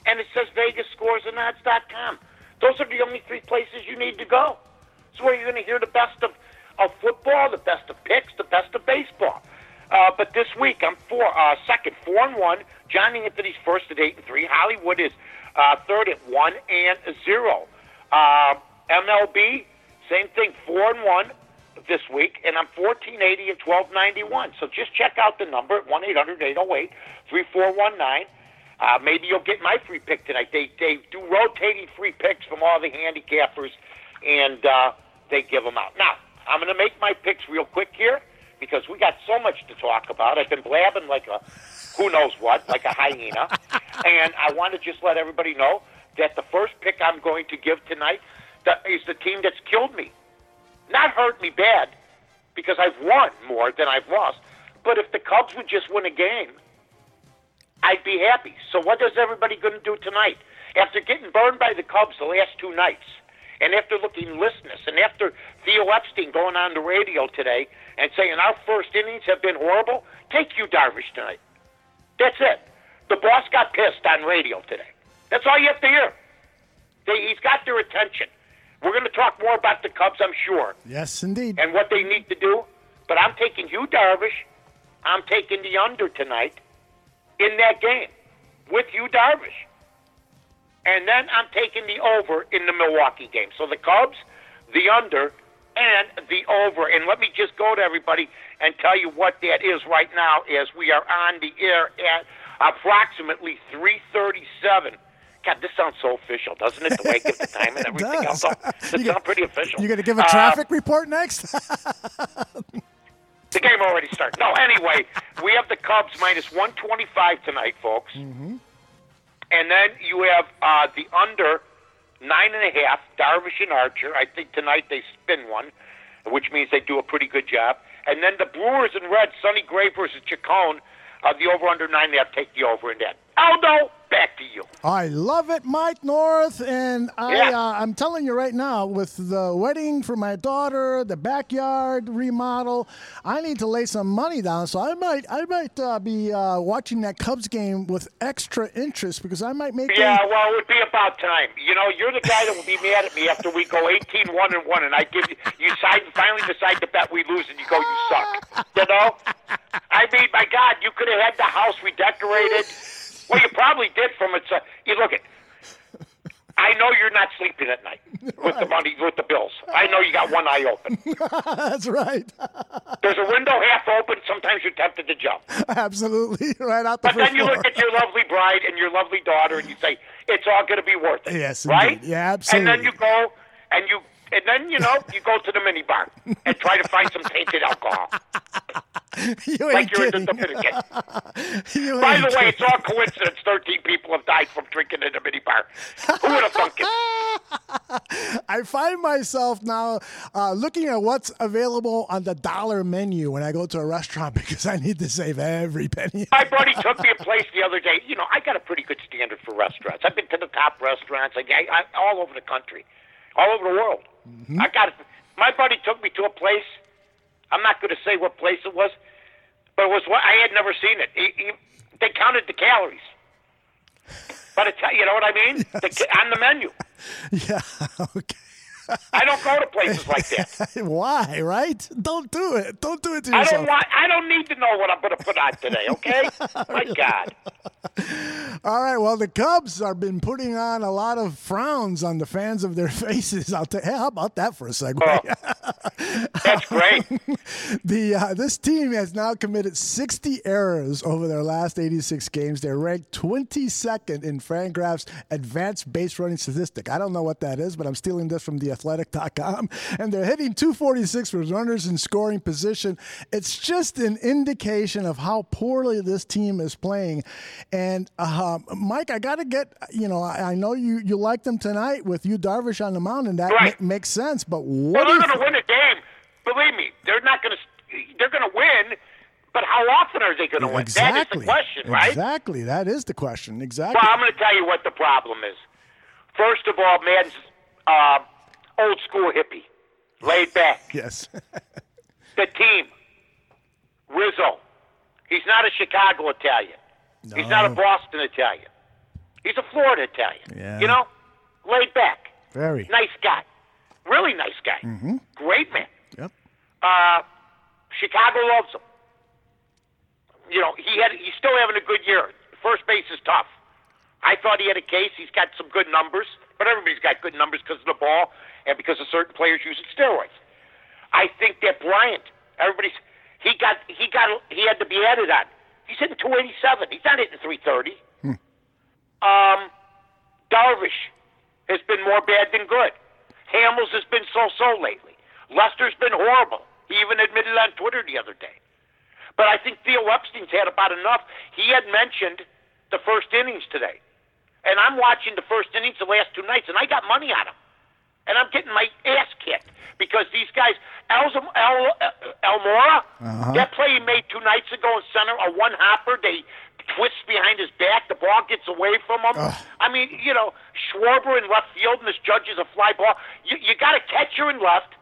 and it says Vegas Scores and Odds dot com. Those are the only three places you need to go. It's where you're going to hear the best of, of football, the best of picks, the best of baseball. Uh, but this week, I'm four, uh, second, four and one. Johnny Anthony's first at eight and three. Hollywood is uh, third at one and zero. Uh, M L B, same thing, four and one this week, and I'm fourteen eighty and twelve ninety-one. So just check out the number at one eight hundred eight oh eight three four one nine. Uh, maybe you'll get my free pick tonight. They they do rotating free picks from all the handicappers, and uh, they give them out. Now, I'm going to make my picks real quick here because we got so much to talk about. I've been blabbing like a who knows what, like a hyena, and I want to just let everybody know that the first pick I'm going to give tonight that is the team that's killed me. Not hurt me bad, because I've won more than I've lost. But if the Cubs would just win a game, I'd be happy. So what is everybody going to do tonight? After getting burned by the Cubs the last two nights, and after looking listless, and after Theo Epstein going on the radio today and saying our first innings have been horrible, take Yu Darvish tonight. That's it. The boss got pissed on radio today. That's all you have to hear. They, he's got their attention. We're going to talk more about the Cubs, I'm sure. Yes, indeed. And what they need to do. But I'm taking Yu Darvish. I'm taking the under tonight in that game with Yu Darvish. And then I'm taking the over in the Milwaukee game. So the Cubs, the under, and the over. And let me just go to everybody and tell you what that is right now as we are on the air at approximately three thirty-seven. God, this sounds so official, doesn't it? The way I give the time and everything else. It sounds pretty official. You going to give a traffic uh, report next? The game already started. No, anyway, we have the Cubs minus one twenty-five tonight, folks. Mm-hmm. And then you have uh, the under nine and a half, Darvish and Archer. I think tonight they spin one, which means they do a pretty good job. And then the Brewers and Reds, Sonny Gray versus Chacon, uh, the over under nine and a half, take the over in that. Aldo, back to you. I love it, Mike North, and I, yeah. uh, I'm telling you right now, with the wedding for my daughter, the backyard remodel, I need to lay some money down. So I might, I might uh, be uh, watching that Cubs game with extra interest because I might make. Yeah, a... well, it would be about time. You know, you're the guy that will be mad at me after we go eighteen one and one, and I give you, you side, finally decide to bet we lose, and you go, you suck. You know, I mean, my God, you could have had the house redecorated. Well, you probably did from its. Uh, you look at. I know you're not sleeping at night with right. the money, with the bills. I know you got one eye open. That's right. There's a window half open. Sometimes you're tempted to jump. Absolutely, right out the But then you floor. look at your lovely bride and your lovely daughter, and you say, "It's all going to be worth it." Yes, right? Indeed. Yeah, absolutely. And then you go and you. And then, you know, you go to the mini bar and try to find some tainted alcohol. You like you're kidding. in the Dominican. You By the kidding. way, it's all coincidence. thirteen people have died from drinking in a mini bar. Who would have thunk it? I find myself now uh, looking at what's available on the dollar menu when I go to a restaurant because I need to save every penny. My buddy took me a place the other day. You know, I got a pretty good standard for restaurants. I've been to the top restaurants like I, I, all over the country, all over the world. Mm-hmm. I got. My buddy took me to a place. I'm not going to say what place it was, but it was what I had never seen it. He, he, they counted the calories, but it's, you know what I mean? Yes. The, on the menu. Yeah. Okay. I don't go to places like that. Why? Right? Don't do it. Don't do it to I yourself. don't want. I don't need to know what I'm going to put on today. Okay? My God. All right. Well, the Cubs have been putting on a lot of frowns on the fans of their faces. I'll tell. Hey, how about that for a segue? Oh, that's great. the uh, this team has now committed sixty errors over their last eighty-six games. They're ranked twenty-second in Fangraph's advanced base running statistic. I don't know what that is, but I'm stealing this from the athletic dot com. And they're hitting two forty-six with runners in scoring position. It's just an indication of how poorly this team is playing. And uh, Mike, I got to get, you know, I, I know you, you like them tonight with Yu Darvish on the mound, and that right. ma- makes sense. But well, what they're is going to win a game. Believe me, they're not going to. They're going to win. But how often are they going to win? Exactly. That is the question, right? Exactly. That is the question. Exactly. Well, I'm going to tell you what the problem is. First of all, Madden's uh, old school hippie, laid back. Yes. The team, Rizzo. He's not a Chicago Italian. No. He's not a Boston Italian. He's a Florida Italian. Yeah. You know, laid back. Very. Nice guy. Really nice guy. Mm-hmm. Great man. Yep. Uh, Chicago loves him. You know, he had he's still having a good year. First base is tough. I thought he had a case. He's got some good numbers, but everybody's got good numbers because of the ball and because of certain players using steroids. I think that Bryant, everybody's he got he got he had to be added on. He's hitting two eighty-seven. He's not hitting three thirty. Hmm. Um, Darvish has been more bad than good. Hamels has been so-so lately. Lester's been horrible. He even admitted on Twitter the other day. But I think Theo Epstein's had about enough. He had mentioned the first innings today. And I'm watching the first innings the last two nights, and I got money on him. And I'm getting my ass kicked because these guys, El, El, Almora, uh-huh. that play he made two nights ago in center, a one-hopper, they twist behind his back, the ball gets away from him. Ugh. I mean, you know, Schwarber in left field, and this judge is a fly ball. You, you got a catcher in left,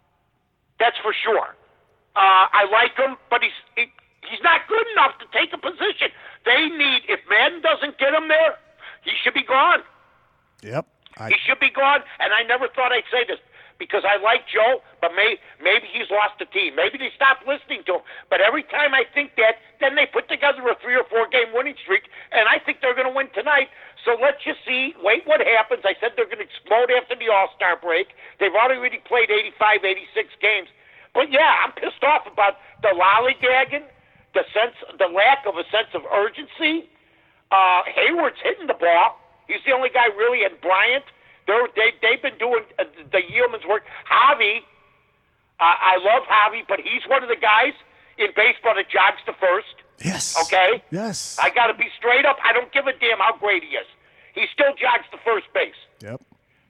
that's for sure. Uh, I like him, but he's he, he's not good enough to take a position. They need, if Madden doesn't get him there, he should be gone. Yep. I... He should be gone, and I never thought I'd say this because I like Joe, but may, maybe he's lost the team. Maybe they stopped listening to him. But every time I think that, then they put together a three- or four-game winning streak, and I think they're going to win tonight. So let's just see, wait what happens. I said they're going to explode after the All-Star break. They've already played eighty-five, eighty-six games. But, yeah, I'm pissed off about the lollygagging, the sense, the lack of a sense of urgency. Uh, Hayward's hitting the ball. He's the only guy really, and Bryant. They're, they, they've been doing uh, the yeoman's work. Javi, uh, I love Javi, but he's one of the guys in baseball that jogs to first. Yes. Okay? Yes. I got to be straight up. I don't give a damn how great he is. He still jogs to first base. Yep.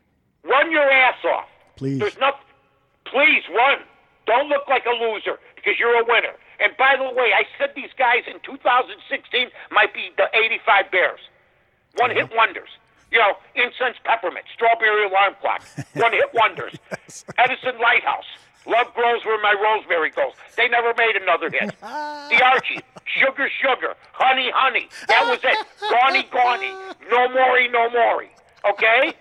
Run your ass off. Please. There's nothing. Please run. Don't look like a loser because you're a winner. And by the way, I said these guys in two thousand sixteen might be the eighty-five Bears. One-hit wonders. You know, incense peppermint, strawberry alarm clock, one-hit wonders. Yes. Edison Lighthouse, love grows where my rosemary goes. They never made another hit. The Archie, sugar, sugar, honey, honey. That was it. Gawny, gawny. No more-y, no more-y. Okay?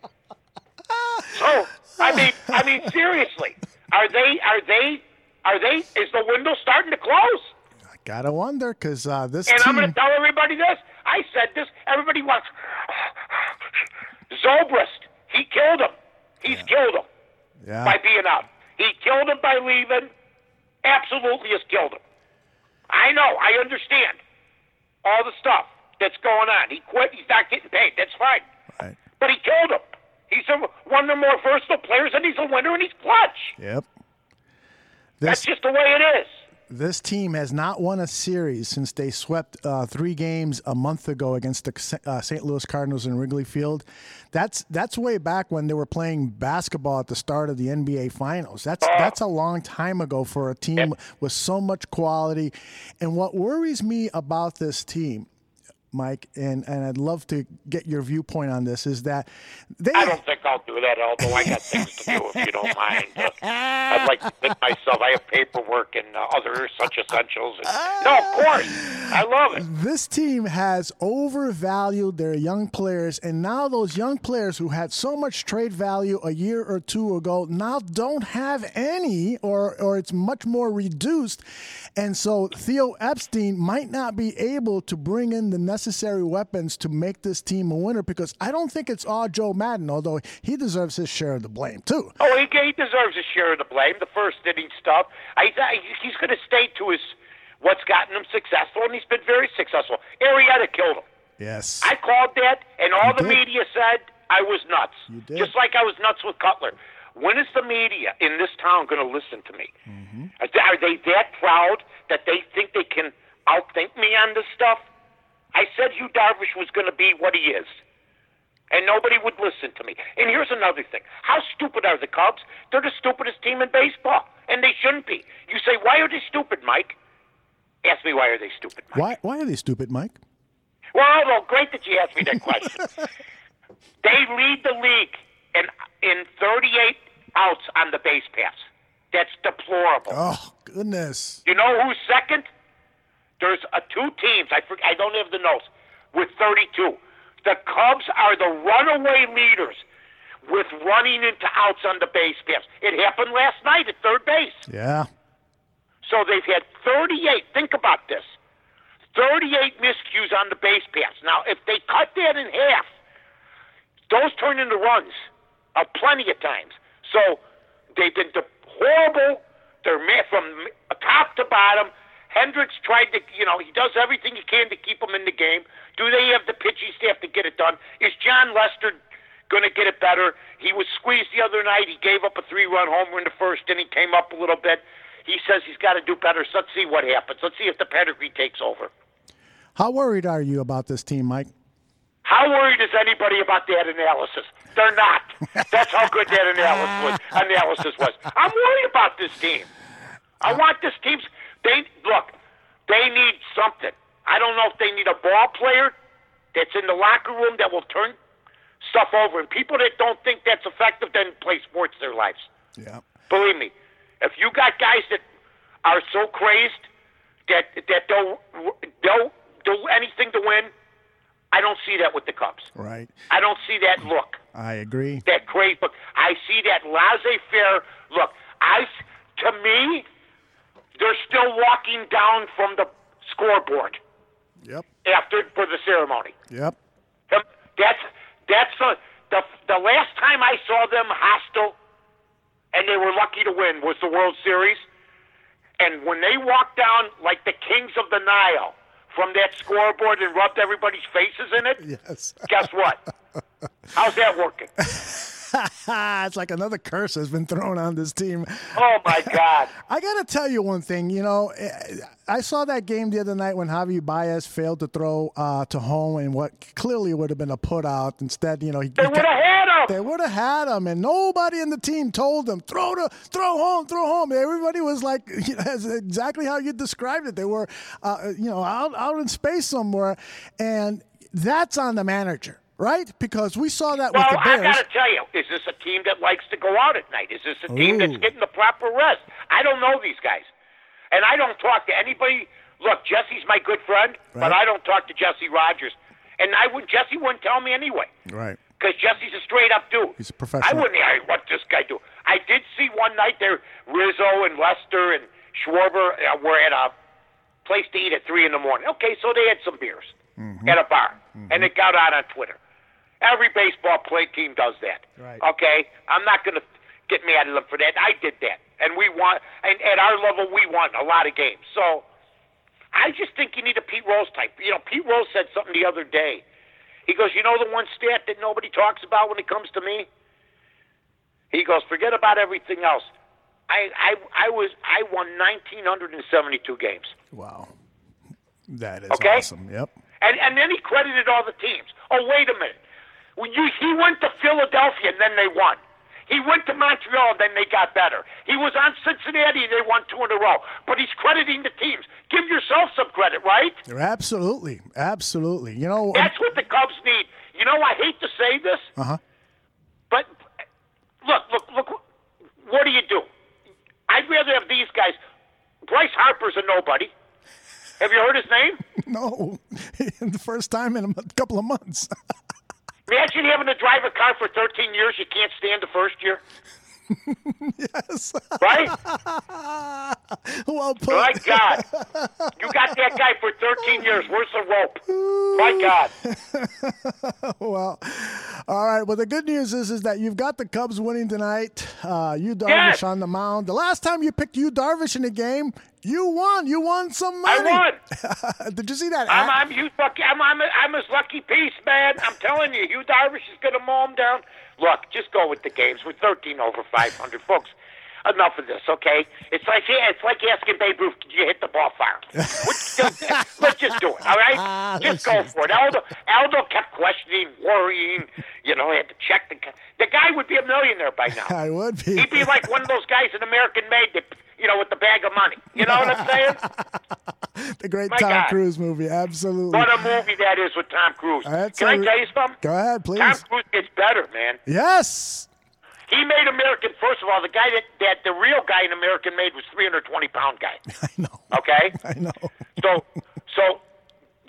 So, I mean, I mean, seriously. Are they, are they, are they, is the window starting to close? I gotta wonder, because uh, this And team... I'm going to tell everybody this. I said this. Everybody wants... Zobrist, he killed him. He's yeah. killed him yeah. by being out. He killed him by leaving. Absolutely has killed him. I know. I understand all the stuff that's going on. He quit. He's not getting paid. That's fine. Right. But he killed him. He's a, one of the more versatile players, and he's a winner, and he's clutch. Yep. This, That's just the way it is. This team has not won a series since they swept uh, three games a month ago against the uh, Saint Louis Cardinals in Wrigley Field. That's that's way back when they were playing basketball at the start of the N B A Finals. That's Uh, that's a long time ago for a team yep. with so much quality. And what worries me about this team, Mike, and, and I'd love to get your viewpoint on this, is that they... I don't think I'll do that, although I got things to do, if you don't mind. Uh, I'd like to think myself. I have paperwork and uh, other such essentials. And, no, of course. I love it. This team has overvalued their young players, and now those young players who had so much trade value a year or two ago now don't have any, or, or it's much more reduced. And so Theo Epstein might not be able to bring in the necessary weapons to make this team a winner, because I don't think it's all Joe Madden, although he deserves his share of the blame, too. Oh, he, he deserves his share of the blame, the first inning stuff. I, I, he's going to stay to his what's gotten him successful, and he's been very successful. Arrieta killed him. Yes. I called that, and all You the did. media said I was nuts. You did. Just like I was nuts with Cutler. When is the media in this town going to listen to me? Mm-hmm. Are, they, are they that proud that they think they can outthink me on this stuff? I said Hugh Darvish was going to be what he is, and nobody would listen to me. And here's another thing. How stupid are the Cubs? They're the stupidest team in baseball, and they shouldn't be. You say, why are they stupid, Mike? Ask me, why are they stupid, Mike? Why, why are they stupid, Mike? Well, well, great that you asked me that question. They lead the league in, in thirty-eight outs on the base pass. That's deplorable. Oh, goodness. You know who's second? There's uh, two teams. I forget, I don't have the notes with thirty-two. The Cubs are the runaway leaders with running into outs on the base paths. It happened last night at third base. Yeah. So they've had thirty-eight. Think about this. thirty-eight miscues on the base paths. Now, if they cut that in half, those turn into runs uh, plenty of times. So they've been horrible. They're mad from top to bottom. Hendricks tried to, you know, he does everything he can to keep them in the game. Do they have the pitching staff to get it done? Is John Lester going to get it better? He was squeezed the other night. He gave up a three-run homer in the first inning, came up a little bit. He says he's got to do better. So let's see what happens. Let's see if the pedigree takes over. How worried are you about this team, Mike? How worried is anybody about that analysis? They're not. That's how good that analysis was. Analysis was. I'm worried about this team. I want this team. They look. They need something. I don't know if they need a ball player that's in the locker room that will turn stuff over. And people that don't think that's effective then play sports their lives. Yeah. Believe me, if you got guys that are so crazed that that don't don't do anything to win, I don't see that with the Cubs. Right. I don't see that look. I agree. That crazy look. I see that laissez-faire look. I, to me, they're still walking down from the scoreboard. Yep. After for the ceremony. Yep. That's that's a, the the last time I saw them hostile, and they were lucky to win, was the World Series. And when they walked down like the kings of the Nile from that scoreboard and rubbed everybody's faces in it, yes. Guess what? How's that working? It's like another curse has been thrown on this team. Oh, my God. I got to tell you one thing. You know, I saw that game the other night when Javi Baez failed to throw uh, to home and what clearly would have been a put out. Instead, you know, he, they would have had him. They would have had him, and nobody in the team told them, throw to, throw home, throw home. Everybody was like, you know, exactly how you described it. They were, uh, you know, out, out in space somewhere, and that's on the manager. Right? Because we saw that well, with the Bears. Well, I got to tell you, is this a team that likes to go out at night? Is this a team Ooh. that's getting the proper rest? I don't know these guys. And I don't talk to anybody. Look, Jesse's my good friend, right. But I don't talk to Jesse Rogers. And I would Jesse wouldn't tell me anyway. Right. Because Jesse's a straight-up dude. He's a professional. I wouldn't hey, what this guy do. I did see one night there, Rizzo and Lester and Schwarber uh, were at a place to eat at three in the morning. Okay, so they had some beers mm-hmm. at a bar. Mm-hmm. And it got out on Twitter. Every baseball play team does that. Right. Okay? I'm not going to get mad at them for that. I did that. And we won. And at our level, we won a lot of games. So I just think you need a Pete Rose type. You know, Pete Rose said something the other day. He goes, you know the one stat that nobody talks about when it comes to me? He goes, forget about everything else. I I, I was I won one thousand nine hundred seventy-two games. Wow. That is okay? awesome. Yep. And and then he credited all the teams. Oh, wait a minute. When you, he went to Philadelphia, and then they won. He went to Montreal, and then they got better. He was on Cincinnati, and they won two in a row. But he's crediting the teams. Give yourself some credit, right? Absolutely. Absolutely. You know, that's what the Cubs need. You know, I hate to say this, uh-huh. but look, look, look, what do you do? I'd rather have these guys. Bryce Harper's a nobody. Have you heard his name? No. The first time in a couple of months. Imagine having to drive a car for thirteen years. You can't stand the first year. Yes. Right? Well put. My God. You got that guy for thirteen years. Where's the rope? My God. Well, all right. Well, the good news is, is that you've got the Cubs winning tonight. Uh, Yu Darvish yes. on the mound. The last time you picked Yu Darvish in a game, you won. You won some money. I won. Did you see that? I'm, I'm, Hugh, I'm, I'm, I'm his lucky piece, man. I'm telling you, Yu Darvish is going to mow him down. Look, just go with the games. We're thirteen over five hundred, folks. Enough of this, okay? It's like it's like asking Babe Ruth, did you hit the ball far? Let's just do it, all right? Just go for it. Aldo, Aldo kept questioning, worrying. You know, he had to check the the guy would be a millionaire by now. I would be. He'd be like one of those guys in American Made that, you know, with the bag of money. You know what I'm saying? The great My Tom God. Cruise movie, absolutely. What a movie that is with Tom Cruise. That's Can a, I tell you something? Go ahead, please. Tom Cruise gets better, man. Yes. He made American, first of all, the guy that, that the real guy in American Made was three hundred twenty pound guy. I know. Okay? I know. So, so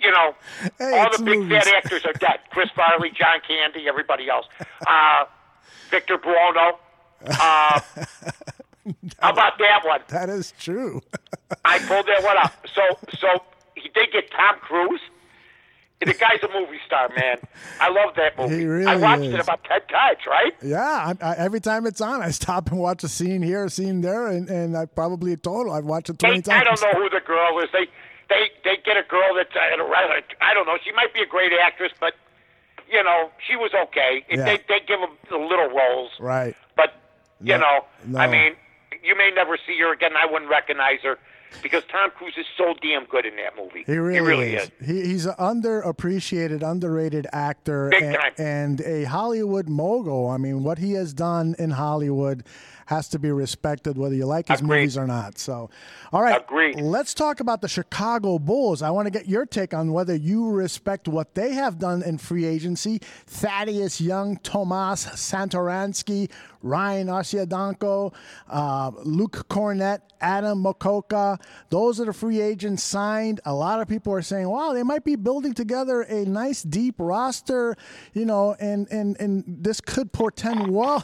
you know, Hey, all it's the big movies. fat actors are dead. Chris Farley, John Candy, everybody else. Uh, Victor Buono. Uh, how about that one? That is true. I pulled that one up. So, so he did get Tom Cruise. The guy's a movie star, man. I love that movie. He really I watched is. it about ten times, right? Yeah, I, I, every time it's on, I stop and watch a scene here, a scene there, and, and I probably a total. I've watched it twenty They, times. I don't know who the girl is. They they they get a girl that's uh, rather. I don't know. She might be a great actress, but you know she was okay. Yeah. They they give them the little roles, Right. but you No, know, no. I mean, you may never see her again. I wouldn't recognize her because Tom Cruise is so damn good in that movie. He really, he really is. is. He, he's an underappreciated, underrated actor Big and, time. and a Hollywood mogul. I mean, what he has done in Hollywood has to be respected, whether you like his Agreed. movies or not. So, all right, Agreed. let's talk about the Chicago Bulls. I want to get your take on whether you respect what they have done in free agency. Thaddeus Young, Tomas Santoransky, Ryan Osiadanko, uh, Luke Cornett, Adam Mokoka. Those are the free agents signed. A lot of people are saying, wow, they might be building together a nice, deep roster, you know, and, and, and this could portend well.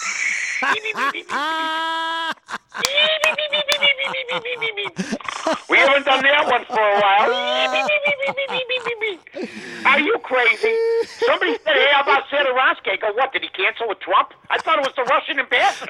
We haven't done that one for a while. Are you crazy? Somebody said, hey, how about Santoransky? I go, what, did he cancel with Trump? I thought it was the Russian ambassador.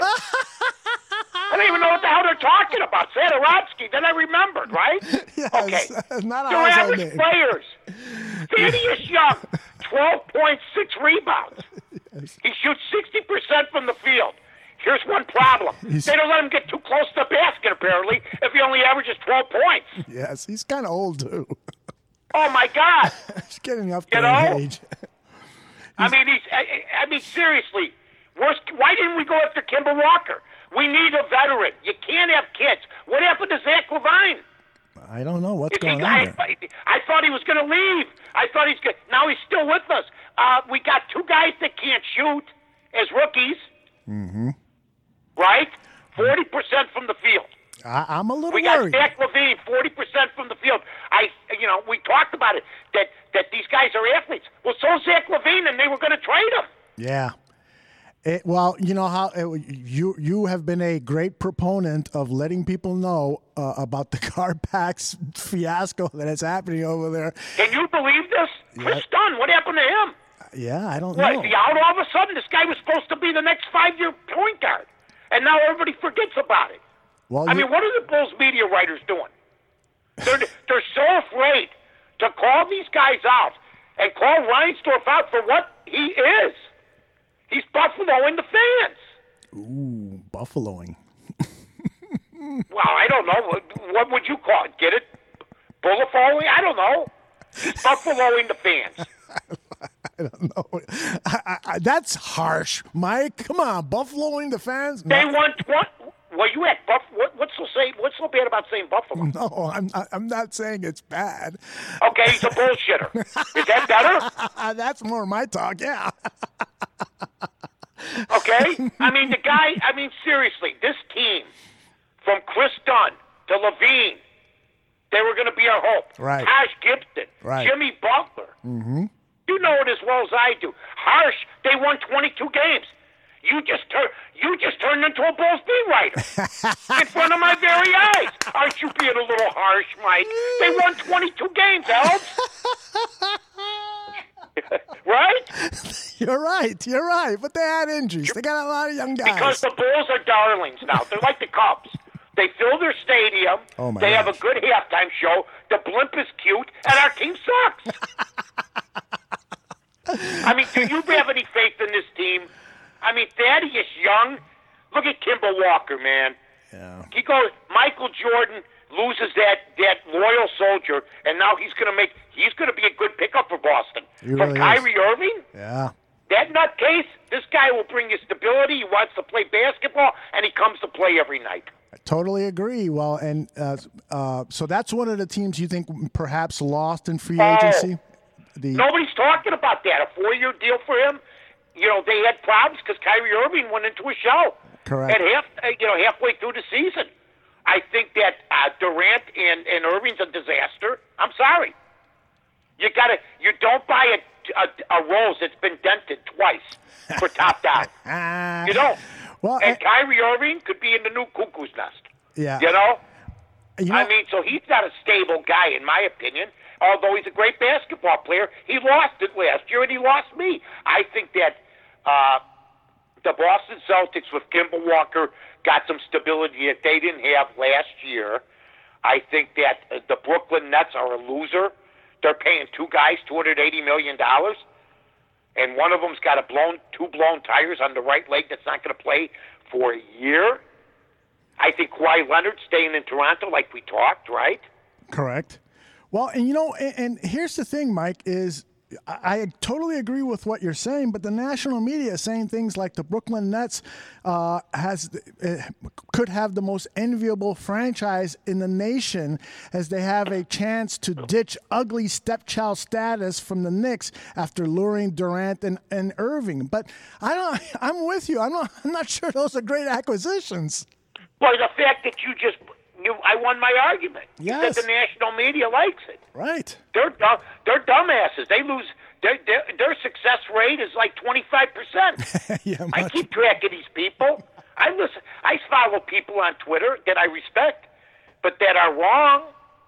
I don't even know what the hell they're talking about. Santoransky. Then I remembered, right? Yes, Okay. not a Your household average name. players. Thaddeus Young, twelve point six rebounds. He shoots sixty percent from the field. Here's one problem. He's- They don't let him get too close to the basket, apparently, if he only averages twelve points. Yes, he's kind of old, too. Oh, my God. He's getting up You there in know? age. I mean, he's, I, I mean, seriously. Worst, why didn't we go after Kemba Walker? We need a veteran. You can't have kids. What happened to Zach Levine? I don't know what's Is he- going on I, there. I thought he was going to leave. I thought he's good. Now he's still with us. Uh, we got two guys that can't shoot as rookies. Mm-hmm. Right? forty percent from the field. I, I'm a little We got worried. Zach Levine, forty percent from the field. I, you know, we talked about it, that, that these guys are athletes. Well, so Zach Levine, and they were going to trade him. Yeah. It, well, you know how it, you you have been a great proponent of letting people know uh, about the Carpax fiasco that is happening over there. Can you believe this? Chris Dunn, what happened to him? Yeah, I don't What, know. is he out all of a sudden? This guy was supposed to be the next five-year point guard, and now everybody forgets about it. Well, I you- mean, what are the Bulls media writers doing? They're, they're so afraid to call these guys out and call Reinsdorf out for what he is. He's buffaloing the fans. Ooh, buffaloing. Well, I don't know. What, what would you call it? Get it? Bullifying? I don't know. He's buffaloing the fans. I don't know. I, I, that's harsh, Mike. Come on, buffaloing the fans. They No, want what? Well, you at Buff? What, what's so say? What's so bad about saying Buffalo? no, I'm not, I'm not saying it's bad. Okay, he's a bullshitter. Is that better? That's more my talk. Yeah. Okay? I mean, the guy, I mean, seriously, this team, from Chris Dunn to Levine, they were going to be our hope. Right. Taj Gibson, Right. Jimmy Butler. Mm-hmm. You know it as well as I do. Harsh, they won twenty-two games. You just tur- you just turned into a Bulls beat writer in front of my very eyes. Aren't you being a little harsh, Mike? They won twenty-two games, Elves. Right? You're right. You're right. But they had injuries. They got a lot of young guys. Because the Bulls are darlings now. They're like the Cubs. They fill their stadium. Oh, my they have a gosh. good halftime show. The blimp is cute, and our team sucks. I mean, do you have any faith in this team? I mean, Thaddeus Young, look at Kemba Walker, man. Yeah. He goes, Michael Jordan loses that, that loyal soldier, and now he's going to make, he's going to be a good pickup for Boston. He From really is. Kyrie Irving? Yeah. That nutcase, this guy will bring you stability. He wants to play basketball, and he comes to play every night. I totally agree. Well, and uh, uh, so that's one of the teams you think perhaps lost in free Oh. agency? The Nobody's talking about that. A four-year deal for him. You know, they had problems because Kyrie Irving went into a shell. Correct. At half, uh, you know, halfway through the season. I think that uh, Durant and, and Irving's a disaster. I'm sorry. You gotta. You don't buy a, a, a rose that's been dented twice for top down. You don't. Well, and I, Kyrie Irving could be in the new cuckoo's nest. Yeah. You know? You know, I mean, so he's not a stable guy, in my opinion. Although he's a great basketball player, he lost it last year, and he lost me. I think that uh, the Boston Celtics with Kemba Walker got some stability that they didn't have last year. I think that uh, the Brooklyn Nets are a loser. They're paying two guys two hundred eighty million dollars, and one of them's got a blown, two blown tires on the right leg that's not going to play for a year. I think Kawhi Leonard staying in Toronto like we talked, right? Correct. Well, and you know, and, and here's the thing, Mike, is I, I totally agree with what you're saying, but the national media is saying things like the Brooklyn Nets uh, has uh, could have the most enviable franchise in the nation as they have a chance to ditch ugly stepchild status from the Knicks after luring Durant and, and Irving. But I don't. I'm with you. I'm not. I'm not sure those are great acquisitions. Well, the fact that you just, you, I won my argument. Yes. You said the national media likes it. Right. They're dumb, they're dumbasses. They lose, their, their, their success rate is like twenty-five percent. Yeah, I keep track of these people. I listen. I follow people on Twitter that I respect, but that are wrong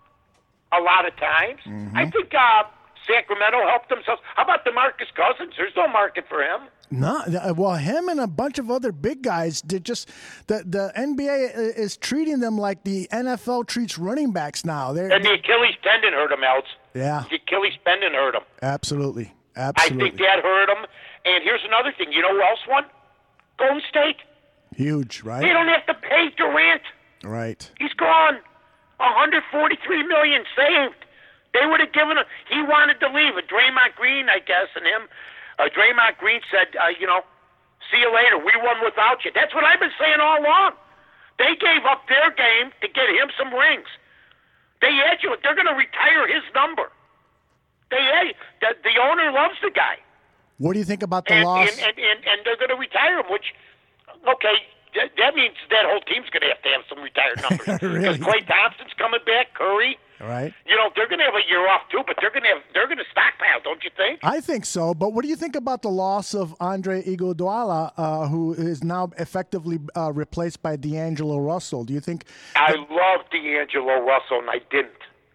a lot of times. Mm-hmm. I think uh, Sacramento helped themselves. How about DeMarcus Cousins? There's no market for him. No, well, him and a bunch of other big guys did just the the N B A is treating them like the N F L treats running backs now. They're, And the Achilles tendon hurt him, else. Yeah, the Achilles tendon hurt him. Absolutely, absolutely. I think that hurt him. And here's another thing. You know who else won? Golden State. Huge, right? They don't have to pay Durant. Right. He's gone. one hundred forty-three million dollars saved. They would have given him. He wanted to leave. A Draymond Green, I guess, and him. Uh, Draymond Green said, uh, you know, see you later. We won without you. That's what I've been saying all along. They gave up their game to get him some rings. They had you. They're going to retire his number. They had, the, the owner loves the guy. What do you think about the and, loss? And, and, and, and they're going to retire him, which, okay, that, that means that whole team's going to have to have some retired numbers. Really? Because Klay Thompson's coming back, Curry. Right. You know, they're going to have a year off too, but they're going to have they're going to stockpile, don't you think? I think so. But what do you think about the loss of Andre Iguodala, uh, who is now effectively uh, replaced by D'Angelo Russell? Do you think? I that- love D'Angelo Russell, and I didn't.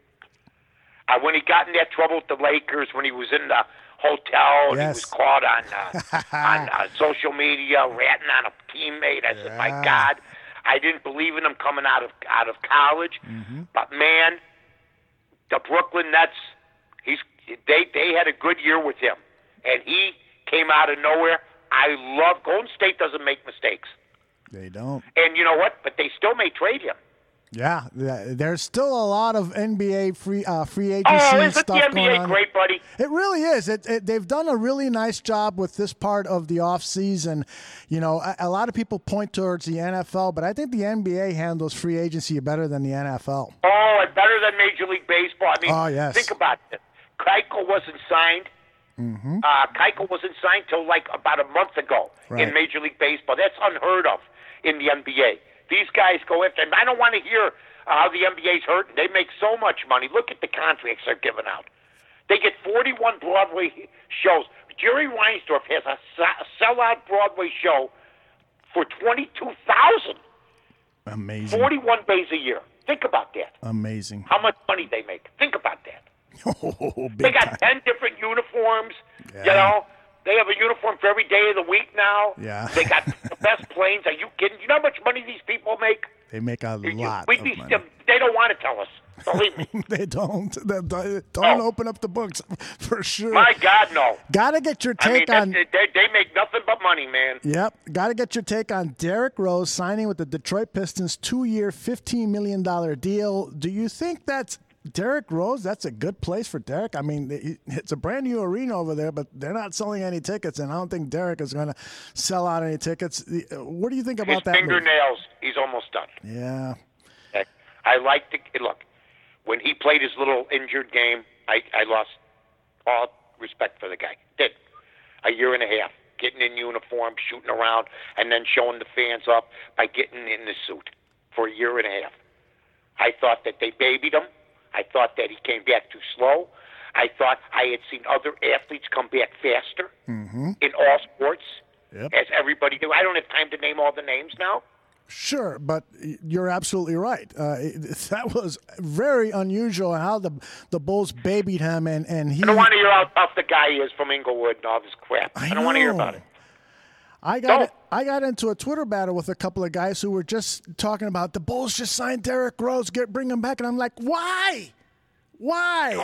Uh, when he got in that trouble with the Lakers, when he was in the hotel, and Yes. he was caught on uh, on uh, social media ratting on a teammate. I said, my Yeah. God, I didn't believe in him coming out of out of college. Mm-hmm. But man, the Brooklyn Nets, he's they they had a good year with him, and he came out of nowhere. I love Golden State doesn't make mistakes, They don't. and you know what? But they still may trade him. Yeah, yeah, there's still a lot of N B A free uh, free agency Oh, and isn't stuff the N B going A on. great, buddy? It really is. It, it, they've done a really nice job with this part of the off season. You know, a, a lot of people point towards the N F L, but I think the N B A handles free agency better than the N F L. Oh, and better than Major League Baseball. I mean, Oh, yes. think about it. Keuchel wasn't signed. Mm-hmm. Uh, Keuchel wasn't signed till like about a month ago Right. in Major League Baseball. That's unheard of in the N B A. These guys go after, and I don't want to hear how the N B A's hurting. They make so much money. Look at the contracts they're giving out. They get forty-one Broadway shows. Jerry Reinsdorf has a sellout Broadway show for twenty-two thousand. Amazing. forty-one days a year. Think about that. Amazing. How much money they make. Think about that. Oh, big They got time. ten different uniforms. Yeah. You know, they have a uniform for every day of the week now. Yeah. They got the best planes. Are you kidding? You know how much money these people make? They make a You- lot we'd of be, money. They don't want to tell us. Believe me. They don't. They don't don't No. open up the books for sure. My God, no. Got to get your I mean, take that's, on. they, they make nothing but money, man. Yep. Got to get your take on Derrick Rose signing with the Detroit Pistons, two-year, fifteen million dollars deal. Do you think that's Derrick Rose? That's a good place for Derrick. I mean, it- it's a brand new arena over there, but they're not selling any tickets, and I don't think Derrick is going to sell out any tickets. The- What do you think about His that move? fingernails, he's almost done. Yeah. Okay? I like to look. When he played his little injured game, I, I lost all respect for the guy. Did. A year and a half, getting in uniform, shooting around, and then showing the fans up by getting in the suit for a year and a half. I thought that they babied him. I thought that he came back too slow. I thought I had seen other athletes come back faster mm-hmm. in all sports, yep. as everybody do. I don't have time to name all the names now. Sure, but you're absolutely right. Uh, that was very unusual how the the Bulls babied him, and, and he. I don't want to hear how tough the guy is from Inglewood and all this crap. I, I don't know. want to hear about it. I got it, I got into a Twitter battle with a couple of guys who were just talking about the Bulls just signed Derrick Rose, get bring him back, and I'm like, why? Why?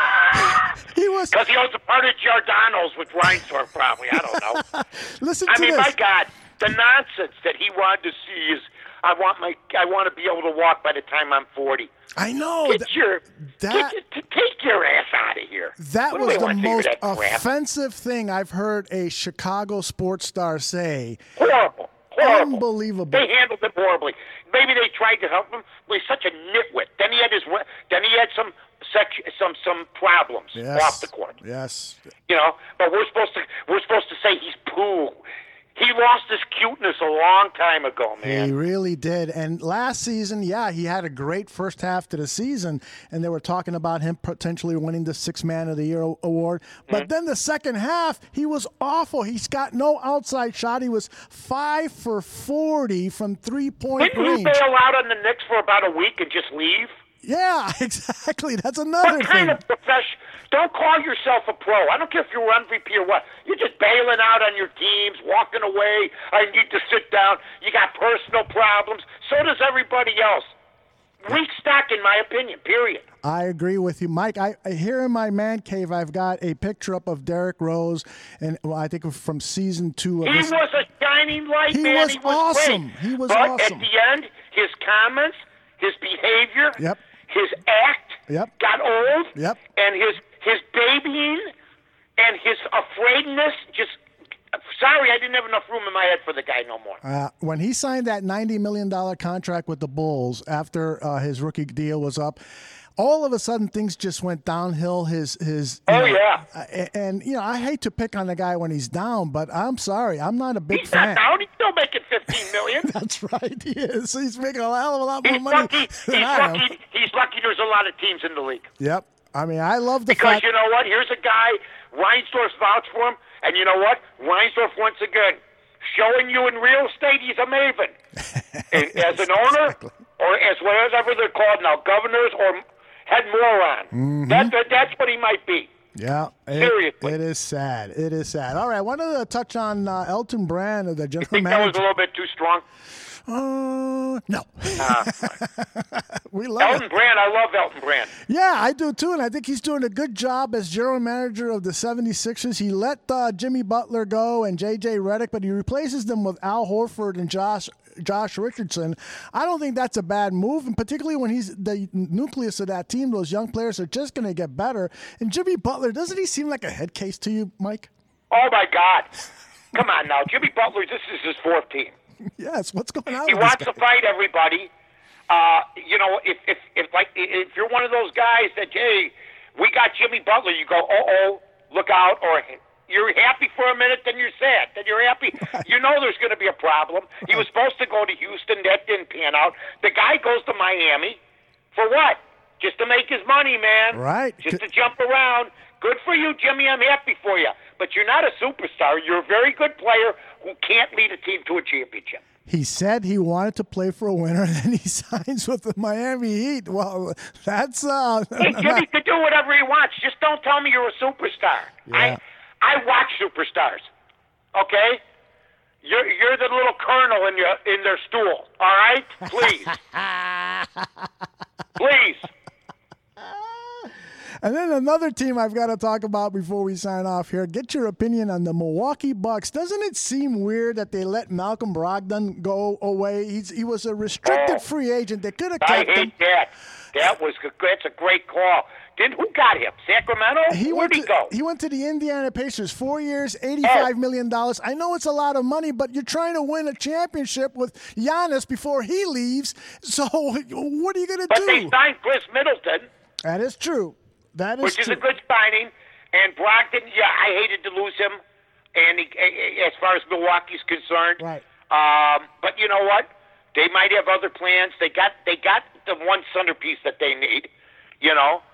he was because he owns a part of Giordano's with Reinsdorf, probably. I don't know. Listen I to mean, this. my God, the nonsense that he wanted to see is, I want my, I want to be able to walk by the time I'm forty. I know. Get that, your, that, get, t- take your ass out of here. That what was the most that crap? offensive thing I've heard a Chicago sports star say. Horrible. Horrible. Unbelievable. They handled him horribly. Maybe they tried to help him, but he's such a nitwit. Then he had his, then he had some sex, some some problems yes. off the court. Yes. You know, but we're supposed to we're supposed to say he's poo. He lost his cuteness a long time ago, man. He really did. And last season, yeah, he had a great first half to the season, and they were talking about him potentially winning the Sixth Man of the Year award. But mm-hmm. then the second half, he was awful. He's got no outside shot. He was five for forty from three-point Didn't range. Didn't he bail out on the Knicks for about a week and just leave? Yeah, exactly. That's another what kind thing. Of profession? Don't call yourself a pro. I don't care if you're M V P or what. You're just bailing out on your teams, walking away. I need to sit down. You got personal problems. So does everybody else. Weak stock, in my opinion, period. I agree with you, Mike. I, I here in my man cave, I've got a picture up of Derrick Rose, and well, I think from season two of he this. was a shining light, he man. Was he was awesome. Great. He was but awesome. At the end, his comments, his behavior, yep. his act yep. got old, yep. and his his babying and his afraidness just. Sorry, I didn't have enough room in my head for the guy no more. Uh, when he signed that ninety million dollars contract with the Bulls after uh, his rookie deal was up, all of a sudden things just went downhill. His his. Oh, know, yeah. Uh, and, you know, I hate to pick on the guy when he's down, but I'm sorry. I'm not a big he's fan. He's not down. He's still making fifteen million dollars. That's right. He is. He's making a hell of a lot more he's money lucky. than He's I lucky. am. He's lucky there's a lot of teams in the league. Yep. I mean, I love the because fact. you know what? Here's a guy, Reinsdorf's vouched for him, and you know what? Reinsdorf, once again, showing you in real estate he's a maven. As an owner, exactly. or as whatever they're called now, governors or head moron. Mm-hmm. That, that, that's what he might be. Yeah, it, seriously. It is sad. It is sad. All right, I wanted to touch on uh, Elton Brand, the general you think manager. that was a little bit too strong? Uh, no. Uh, we love Elton it. Brand. I love Elton Brand. Yeah, I do too, and I think he's doing a good job as general manager of the seventy-sixers. He let uh, Jimmy Butler go and J J Redick, but he replaces them with Al Horford and Josh Josh Richardson. I don't think that's a bad move, and particularly when he's the nucleus of that team, those young players are just going to get better. And Jimmy Butler, doesn't he seem like a head case to you, Mike? Oh, my God. Come on now. Jimmy Butler, this is his fourth team. Yes, what's going on He with wants this guy? to fight everybody. Uh, you know, if, if, if, like, if you're one of those guys that, hey, we got Jimmy Butler, you go, uh-oh, look out, or you're happy for a minute, then you're sad. Then you're happy. Right. You know there's going to be a problem. He was supposed to go to Houston. That didn't pan out. The guy goes to Miami. For what? Just to make his money, man. Right. Just to jump around. Good for you, Jimmy. I'm happy for you. But you're not a superstar. You're a very good player who can't lead a team to a championship. He said he wanted to play for a winner, and then he signs with the Miami Heat. Well, that's... Uh, hey, Jimmy can do whatever he wants. Just don't tell me you're a superstar. Yeah. I I watch superstars, okay? You're you're the little colonel in your in their stool, all right? Please. Please. And then another team I've got to talk about before we sign off here. Get your opinion on the Milwaukee Bucks. Doesn't it seem weird that they let Malcolm Brogdon go away? He's, he was a restricted oh, free agent. They could have I kept him. hate that. That was that's a great call. Did who got him? Sacramento? He Where'd went he to, go? He went to the Indiana Pacers. Four years, eighty-five oh. million dollars. I know it's a lot of money, but you're trying to win a championship with Giannis before he leaves. So what are you going to do? But they signed Chris Middleton. That is true. That is Which is true. a good signing. And Brogdon, yeah, I hated to lose him. And he, as far as Milwaukee's concerned, right. Um, but you know what? They might have other plans. They got they got the one centerpiece that they need. You know,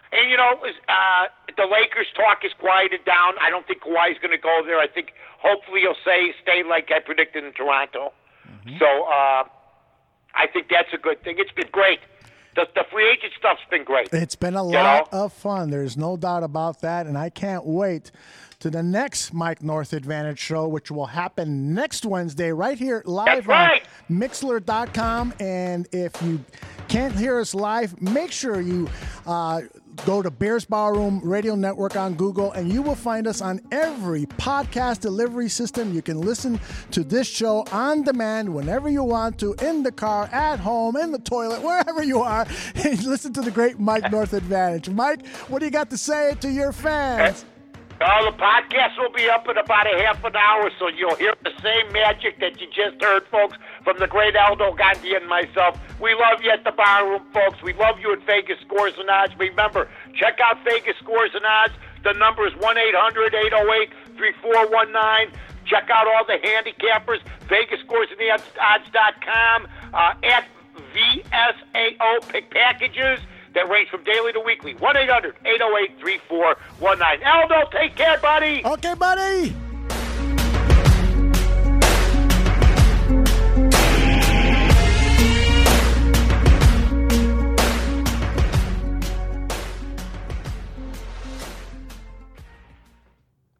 and, you know, uh, the Lakers talk is quieted down. I don't think Kawhi's going to go there. I think hopefully he'll say stay like I predicted in Toronto. Mm-hmm. So uh, I think that's a good thing. It's been great. The, the free agent stuff's been great. It's been a you lot know? of fun. There's no doubt about that, and I can't wait to the next Mike North Advantage show, which will happen next Wednesday right here live right. on Mixlr dot com. And if you can't hear us live, make sure you uh, go to Bears Ballroom Radio Network on Google, and you will find us on every podcast delivery system. You can listen to this show on demand whenever you want to, in the car, at home, in the toilet, wherever you are, and listen to the great Mike North Advantage. Mike, what do you got to say to your fans? Oh, the podcast will be up in about a half an hour, so you'll hear the same magic that you just heard, folks, from the great Aldo Gandhi and myself. We love you at the Barroom, folks. We love you at Vegas Scores and Odds. Remember, check out Vegas Scores and Odds. The number is one eight hundred eight oh eight three four one nine. Check out all the handicappers, Vegas Scores and Odds dot com, uh, at V S A O Pick Packages. That range from daily to weekly. one eight hundred eight oh eight three four one nine. Aldo, take care, buddy. Okay, buddy.